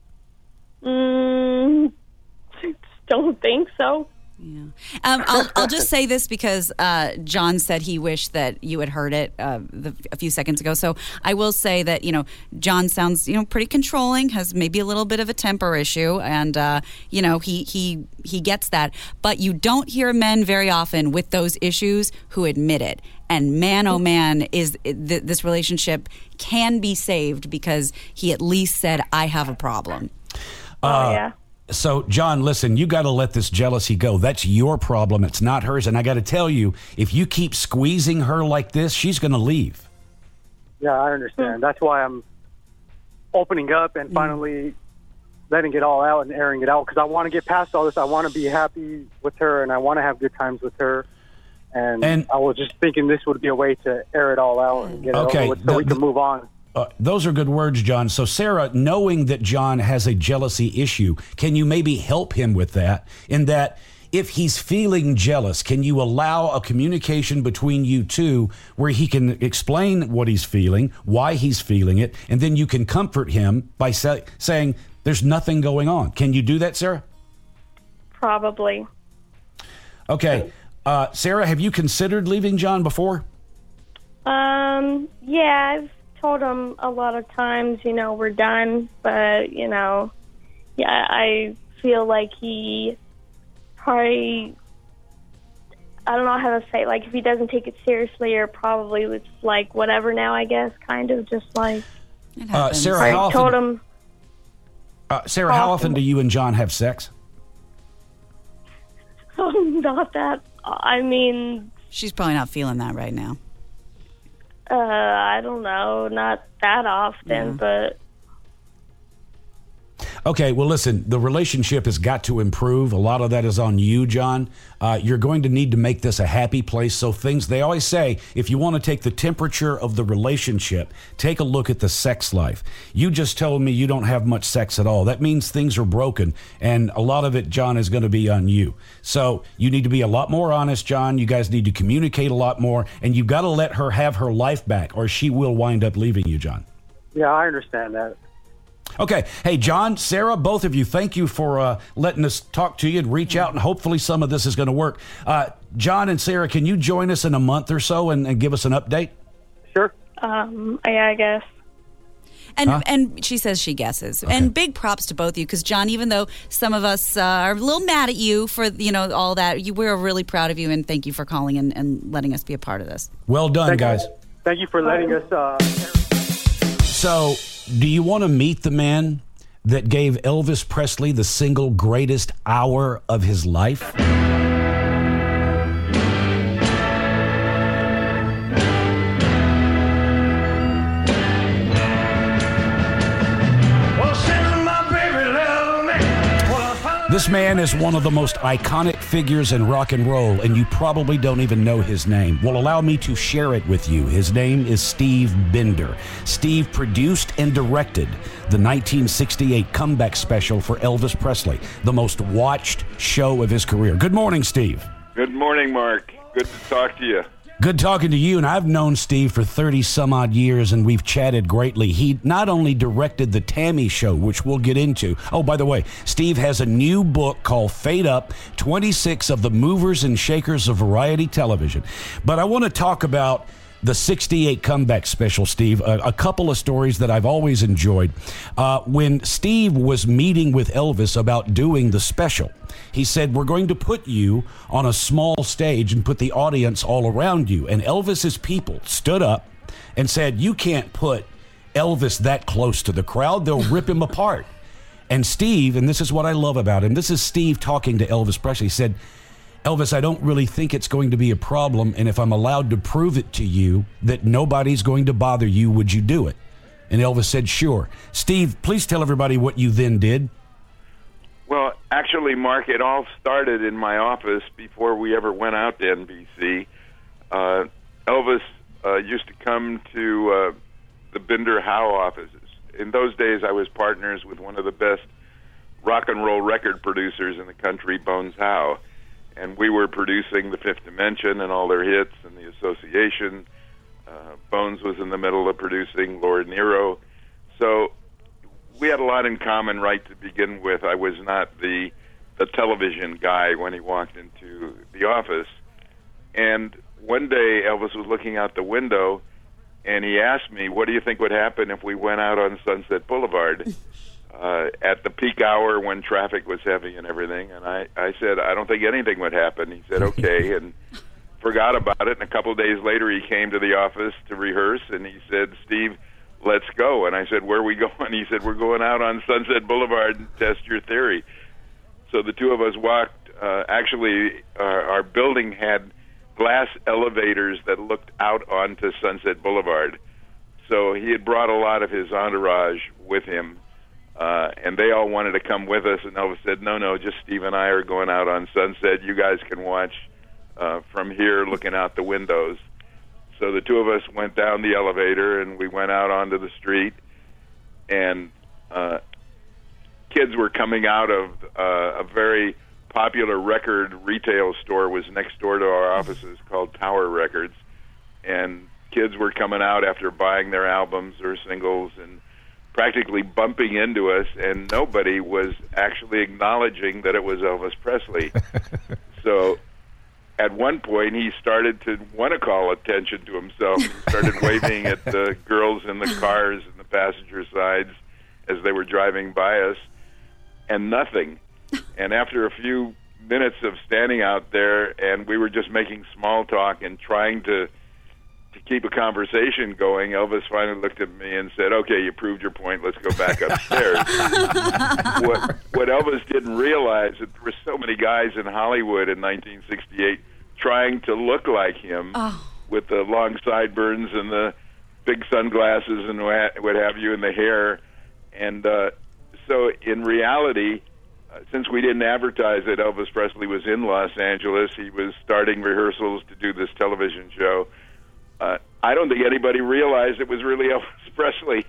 Mm, don't think so. Um, I'll, I'll just say this because uh, John said he wished that you had heard it uh, the, a few seconds ago. So I will say that, you know, John sounds, you know, pretty controlling, has maybe a little bit of a temper issue. And, uh, you know, he, he, he gets that. But you don't hear men very often with those issues who admit it. And man, oh man, is th- this relationship can be saved because he at least said, I have a problem. Oh, yeah. So, John, listen, you got to let this jealousy go. That's your problem. It's not hers. And I got to tell you, if you keep squeezing her like this, she's going to leave. Yeah, I understand. That's why I'm opening up and finally letting it all out and airing it out because I want to get past all this. I want to be happy with her and I want to have good times with her. And, And- I was just thinking this would be a way to air it all out and get it Okay, over with so the- we can move on. Uh, those are good words, John. So, Sarah, knowing that John has a jealousy issue, can you maybe help him with that? In that, if he's feeling jealous, can you allow a communication between you two where he can explain what he's feeling, why he's feeling it, and then you can comfort him by sa- saying, there's nothing going on. Can you do that, Sarah? Probably. Okay. Uh, Sarah, have you considered leaving John before? Um, yeah, I've told him a lot of times, you know, we're done. But, you know, yeah, I feel like he probably, I don't know how to say, like, if he doesn't take it seriously or probably it's like whatever now, I guess, kind of just like. Uh, Sarah, I how often, told him. uh, Sarah, how often do you and John have sex? Oh, not that. I mean, She's probably not feeling that right now. uh, I don't know, not that often, but Okay, well, listen, the relationship has got to improve. A lot of that is on you, John. Uh, you're going to need to make this a happy place. So things, they always say, if you want to take the temperature of the relationship, take a look at the sex life. You just told me you don't have much sex at all. That means things are broken. And a lot of it, John, is going to be on you. So you need to be a lot more honest, John. You guys need to communicate a lot more. And you've got to let her have her life back or she will wind up leaving you, John. Yeah, I understand that. Okay. Hey, John, Sarah, both of you, thank you for uh, letting us talk to you and reach out, and hopefully some of this is going to work. Uh, John and Sarah, can you join us in a month or so and, and give us an update? Sure. um, yeah, I guess. And Huh? and she says she guesses. Okay. And big props to both of you because, John, even though some of us uh, are a little mad at you for, you know, all that, you, we're really proud of you and thank you for calling and, and letting us be a part of this. Well done, Thank you. guys. Thank you for letting us. Uh, So, do you want to meet the man that gave Elvis Presley the single greatest hour of his life? This man is one of the most iconic figures in rock and roll, and you probably don't even know his name. Well, allow me to share it with you. His name is Steve Bender. Steve produced and directed the nineteen sixty-eight comeback special for Elvis Presley, the most watched show of his career. Good morning, Steve. Good morning, Mark. Good to talk to you. Good talking to you, and I've known Steve for thirty some odd years, and we've chatted greatly. He not only directed the Tammy Show, which we'll get into. Oh, by the way, Steve has a new book called Fade Up, twenty-six of the Movers and Shakers of Variety Television. But I want to talk about the sixty-eight comeback special, Steve. A, a couple of stories that I've always enjoyed. Uh, when Steve was meeting with Elvis about doing the special, he said, we're going to put you on a small stage and put the audience all around you. And Elvis's people stood up and said, you can't put Elvis that close to the crowd. They'll rip him apart. And Steve, and this is what I love about him, this is Steve talking to Elvis Presley, he said, Elvis, I don't really think it's going to be a problem, and if I'm allowed to prove it to you that nobody's going to bother you, would you do it? And Elvis said, sure. Steve, please tell everybody what you then did. Well, actually, Mark, it all started in my office before we ever went out to N B C. Uh, Elvis uh, used to come to uh, the Bender Howe offices. In those days, I was partners with one of the best rock and roll record producers in the country, Bones Howe. And we were producing The Fifth Dimension and all their hits and The Association. Uh, Bones was in the middle of producing Lord Nero. So we had a lot in common right to begin with. I was not the the television guy when he walked into the office. And one day Elvis was looking out the window and he asked me, what do you think would happen if we went out on Sunset Boulevard uh, at the peak hour when traffic was heavy and everything? And I, I said, I don't think anything would happen. He said, okay, and forgot about it. And a couple of days later he came to the office to rehearse and he said, Steve, let's go. And I said, where are we going? He said, we're going out on Sunset Boulevard and test your theory. So the two of us walked. Uh, actually, our, our building had glass elevators that looked out onto Sunset Boulevard. So he had brought a lot of his entourage with him, uh, and they all wanted to come with us. And Elvis said, no, no, just Steve and I are going out on Sunset. You guys can watch uh, from here looking out the windows. So the two of us went down the elevator, and we went out onto the street, and uh, kids were coming out of uh, a very popular record retail store was next door to our offices called Tower Records, and kids were coming out after buying their albums or singles and practically bumping into us, and nobody was actually acknowledging that it was Elvis Presley. So at one point, he started to want to call attention to himself. He started waving at the girls in the cars and the passenger sides as they were driving by us, and nothing. And after a few minutes of standing out there, and we were just making small talk and trying to to keep a conversation going, Elvis finally looked at me and said, "Okay, you proved your point. Let's go back upstairs." what, what Elvis didn't realize is that there were so many guys in Hollywood in nineteen sixty-eight trying to look like him Oh. with the long sideburns and the big sunglasses and what what have you, and the hair. And uh, so in reality, uh, since we didn't advertise that Elvis Presley was in Los Angeles, he was starting rehearsals to do this television show. Uh, I don't think anybody realized it was really Elvis Presley.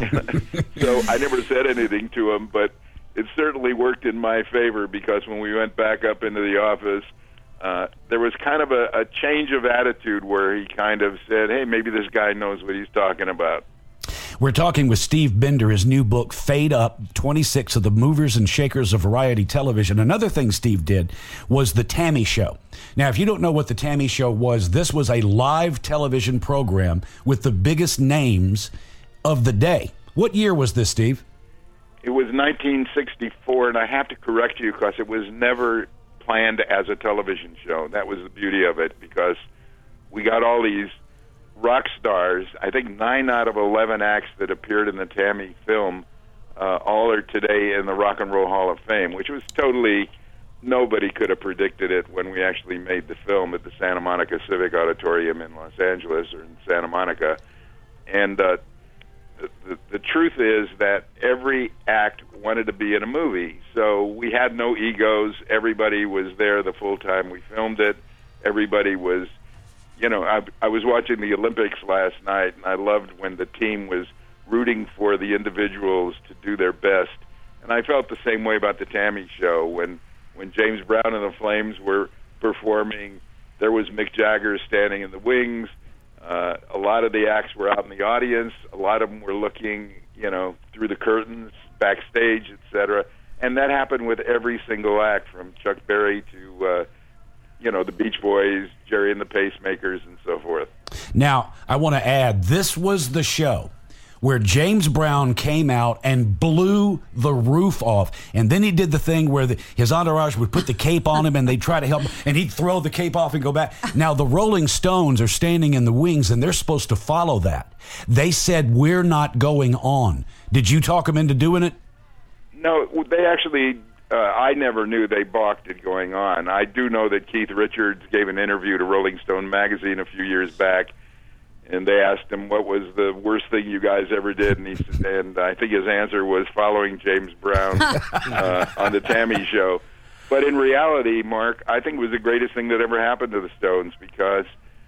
So I never said anything to him, but it certainly worked in my favor, because when we went back up into the office, uh, there was kind of a, a change of attitude where he kind of said, "Hey, maybe this guy knows what he's talking about." We're talking with Steve Bender, his new book, Fade Up, twenty-six of the Movers and Shakers of Variety Television. Another thing Steve did was the Tammy Show. Now, if you don't know what the Tammy Show was, this was a live television program with the biggest names of the day. What year was this, Steve? It was nineteen sixty-four, and I have to correct you because it was never planned as a television show. That was the beauty of it, because we got all these rock stars. I think nine out of eleven acts that appeared in the Tammy film uh, all are today in the Rock and Roll Hall of Fame, which was totally, nobody could have predicted it when we actually made the film at the Santa Monica Civic Auditorium in Los Angeles, or in Santa Monica. And uh, the, the, the truth is that every act wanted to be in a movie. So we had no egos. Everybody was there the full time we filmed it. Everybody was, you know, I, I was watching the Olympics last night, and I loved when the team was rooting for the individuals to do their best. And I felt the same way about the Tammy Show. When when James Brown and the Flames were performing, there was Mick Jagger standing in the wings. Uh, a lot of the acts were out in the audience. A lot of them were looking, you know, through the curtains, backstage, et cetera. And that happened with every single act, from Chuck Berry to, uh, you know, the Beach Boys, Jerry and the Pacemakers, and so forth. Now, I want to add, this was the show where James Brown came out and blew the roof off. And then he did the thing where the, his entourage would put the cape on him and they'd try to help him, and he'd throw the cape off and go back. Now, the Rolling Stones are standing in the wings, and they're supposed to follow that. They said, "We're not going on." Did you talk them into doing it? No, they actually, uh, I never knew they balked at going on. I do know that Keith Richards gave an interview to Rolling Stone magazine a few years back, and they asked him what was the worst thing you guys ever did, and he said, and I think his answer was following James Brown uh, on the Tammy Show. But in reality, Mark, I think it was the greatest thing that ever happened to the Stones, because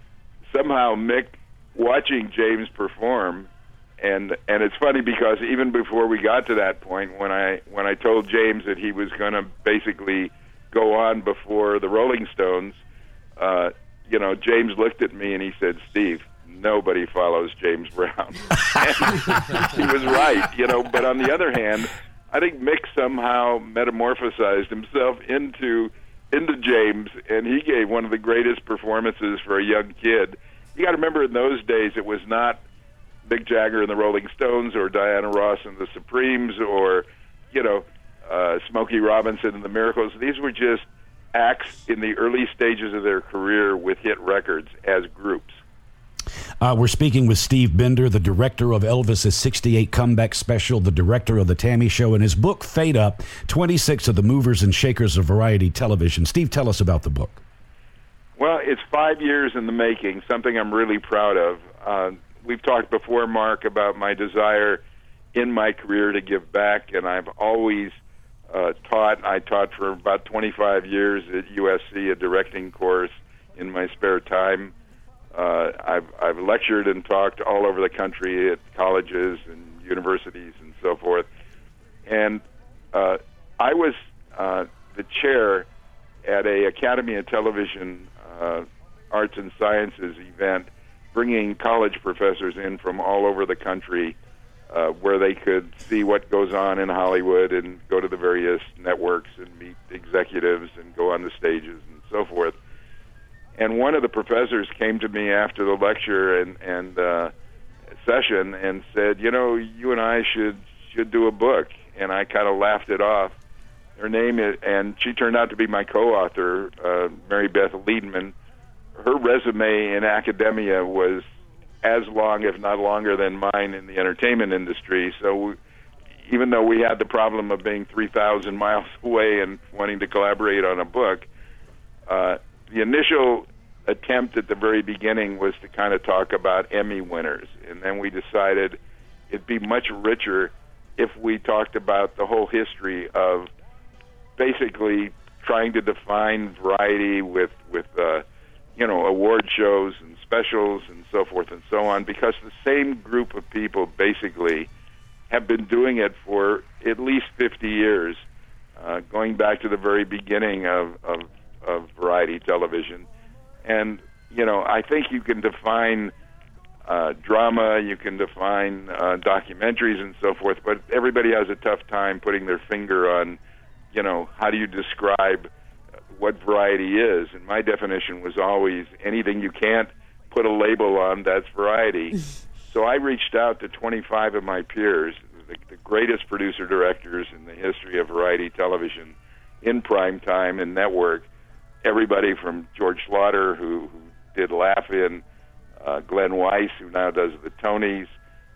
somehow Mick, watching James perform, and and it's funny because even before we got to that point, when I when I told James that he was going to basically go on before the Rolling Stones, uh, you know, James looked at me and he said, "Steve, nobody follows James Brown." He was right, you know. But on the other hand, I think Mick somehow metamorphosized himself into into James, and he gave one of the greatest performances for a young kid. You got to remember, in those days, it was not Mick Jagger and the Rolling Stones, or Diana Ross and the Supremes, or, you know, uh, Smokey Robinson and the Miracles. These were just acts in the early stages of their career with hit records as groups. Uh, we're speaking with Steve Bender, the director of Elvis's sixty-eight comeback special, the director of the Tammy Show, and his book, Fade Up, twenty-six of the Movers and Shakers of Variety Television. Steve, tell us about the book. Well, it's five years in the making, something I'm really proud of. Uh, we've talked before, Mark, about my desire in my career to give back, and I've always uh, taught. I taught for about twenty-five years at U S C, a directing course, in my spare time. Uh, I've, I've lectured and talked all over the country at colleges and universities and so forth. And uh, I was uh, the chair at a Academy of Television uh, Arts and Sciences event, bringing college professors in from all over the country uh, where they could see what goes on in Hollywood and go to the various networks and meet executives and go on the stages and so forth. And one of the professors came to me after the lecture and, and uh, session and said, you know, you and I should should do a book. And I kind of laughed it off. Her name is, and she turned out to be my co-author, uh, Mary Beth Liedman. Her resume in academia was as long, if not longer, than mine in the entertainment industry. So we, even though we had the problem of being three thousand miles away and wanting to collaborate on a book, uh, the initial attempt at the very beginning was to kind of talk about Emmy winners. And then we decided it'd be much richer if we talked about the whole history of basically trying to define variety with, with uh, you know, award shows and specials and so forth and so on, because the same group of people basically have been doing it for at least fifty years, uh, going back to the very beginning of, of, of variety television. And, you know, I think you can define uh, drama, you can define uh, documentaries and so forth, but everybody has a tough time putting their finger on, you know, how do you describe what variety is? And my definition was always anything you can't put a label on, that's variety. So I reached out to twenty-five of my peers, the, the greatest producer-directors in the history of variety television in prime time and network, everybody from George Slaughter, who, who did Laugh-In, uh, Glenn Weiss, who now does the Tonys,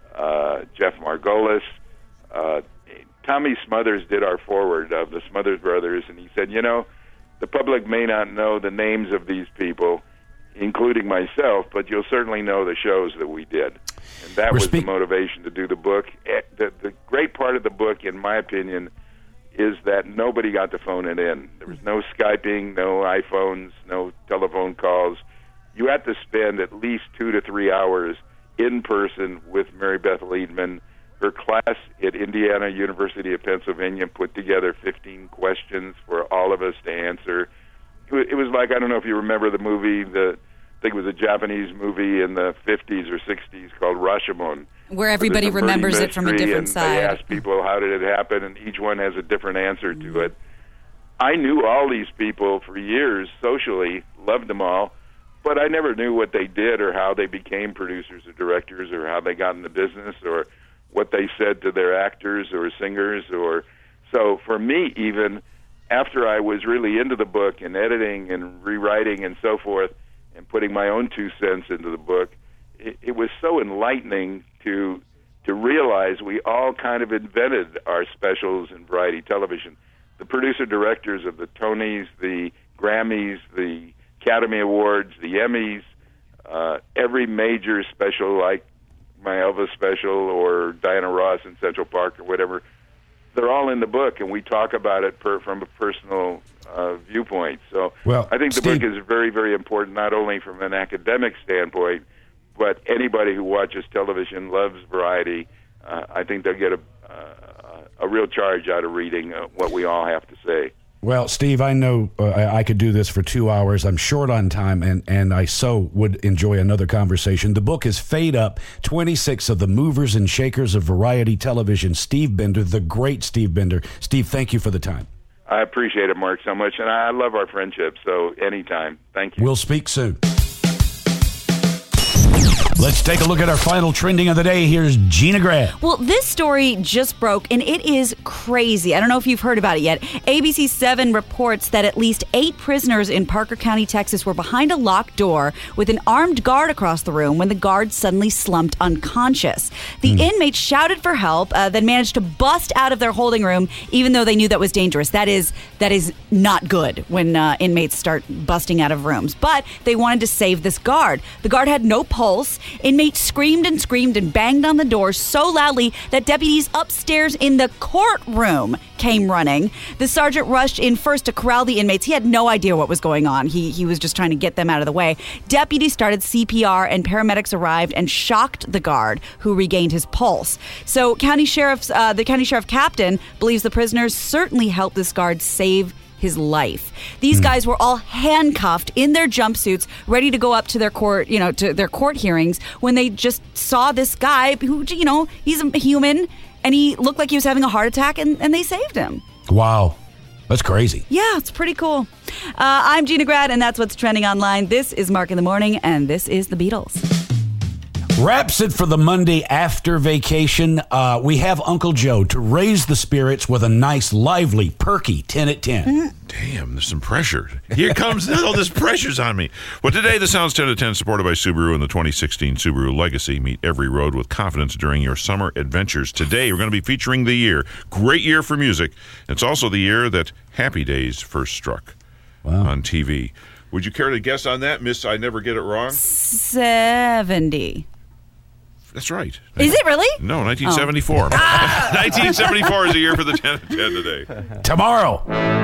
uh, Jeff Margolis, uh, Tommy Smothers did our forward of the Smothers Brothers, and he said, you know, the public may not know the names of these people, including myself, but you'll certainly know the shows that we did. And that We're was speak- the motivation to do the book. The, the great part of the book, in my opinion, is that nobody got to phone it in. There was no Skyping, no iPhones, no telephone calls. You had to spend at least two to three hours in person with Mary Beth Liedman. Her class at Indiana University of Pennsylvania put together fifteen questions for all of us to answer. It was like, I don't know if you remember the movie, the, I think it was a Japanese movie in the fifties or sixties called Rashomon. Where everybody there's a murder remembers it from a mystery, different and side. They ask people, how did it happen? And each one has a different answer to it. I knew all these people for years socially, loved them all, but I never knew what they did or how they became producers or directors or how they got in the business or what they said to their actors or singers. Or so for me, even after I was really into the book and editing and rewriting and so forth and putting my own two cents into the book, it, it was so enlightening to to realize we all kind of invented our specials in variety television. The producer-directors of the Tonys, the Grammys, the Academy Awards, the Emmys, uh, every major special like my Elvis special or Diana Ross in Central Park or whatever, they're all in the book, and we talk about it per, from a personal uh, viewpoint. So Well, I think the Steve- book is very, very important, not only from an academic standpoint, but anybody who watches television, loves variety, uh, I think they'll get a, uh, a real charge out of reading uh, what we all have to say. Well, Steve, I know uh, I I could do this for two hours. I'm short on time, and, and I so would enjoy another conversation. The book is Fade Up, twenty-six of the movers and shakers of variety television. Steve Bender, the great Steve Bender. Steve, thank you for the time. I appreciate it, Mark, so much, and I love our friendship, so anytime. Thank you. We'll speak soon. Let's take a look at our final trending of the day. Here's Gina Graham. Well, this story just broke, and it is crazy. I don't know if you've heard about it yet. A B C seven reports that at least eight prisoners in Parker County, Texas, were behind a locked door with an armed guard across the room when the guard suddenly slumped unconscious. The mm. inmates shouted for help, uh, then managed to bust out of their holding room, even though they knew that was dangerous. That is that is not good when uh, inmates start busting out of rooms. But they wanted to save this guard. The guard had no pulse. Inmates screamed and screamed and banged on the door so loudly that deputies upstairs in the courtroom came running. The sergeant rushed in first to corral the inmates. He had no idea what was going on. He he was just trying to get them out of the way. Deputies started C P R and paramedics arrived and shocked the guard, who regained his pulse. So county sheriff's uh, the county sheriff captain believes the prisoners certainly helped this guard save his life. These guys were all handcuffed in their jumpsuits, ready to go up to their court, you know, to their court hearings when they just saw this guy who, you know, he's a human and he looked like he was having a heart attack and, and they saved him. Wow. That's crazy. Yeah, it's pretty cool. Uh, I'm Gina Grad, and that's what's trending online. This is Mark in the Morning, and this is the Beatles. Wraps it for the Monday after vacation. Uh, we have Uncle Joe to raise the spirits with a nice, lively, perky ten at ten. Damn, there's some pressure. Here comes all this pressure's on me. Well, today the Sounds ten to ten supported by Subaru and the twenty sixteen Subaru Legacy. Meet every road with confidence during your summer adventures. Today we're going to be featuring the year. Great year for music. It's also the year that Happy Days first struck wow. on T V. Would you care to guess on that, Miss I Never Get It Wrong? seventy. That's right. Is it really? No, nineteen seventy-four. Oh. nineteen seventy-four is the year for the ten to ten today. Tomorrow.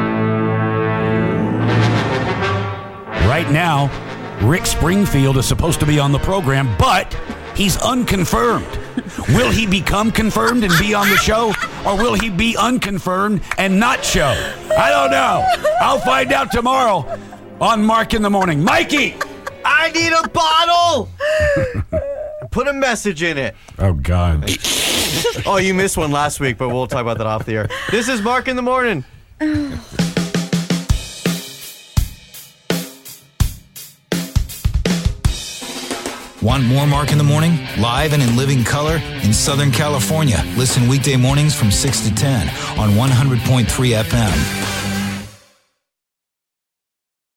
Right now, Rick Springfield is supposed to be on the program, but he's unconfirmed. Will he become confirmed and be on the show, or will he be unconfirmed and not show? I don't know. I'll find out tomorrow on Mark in the Morning. Mikey! I need a bottle! Put a message in it. Oh, God. Oh, you missed one last week, but we'll talk about that off the air. This is Mark in the Morning. Want more Mark in the Morning? Live and in living color in Southern California. Listen weekday mornings from six to ten on one hundred point three F M.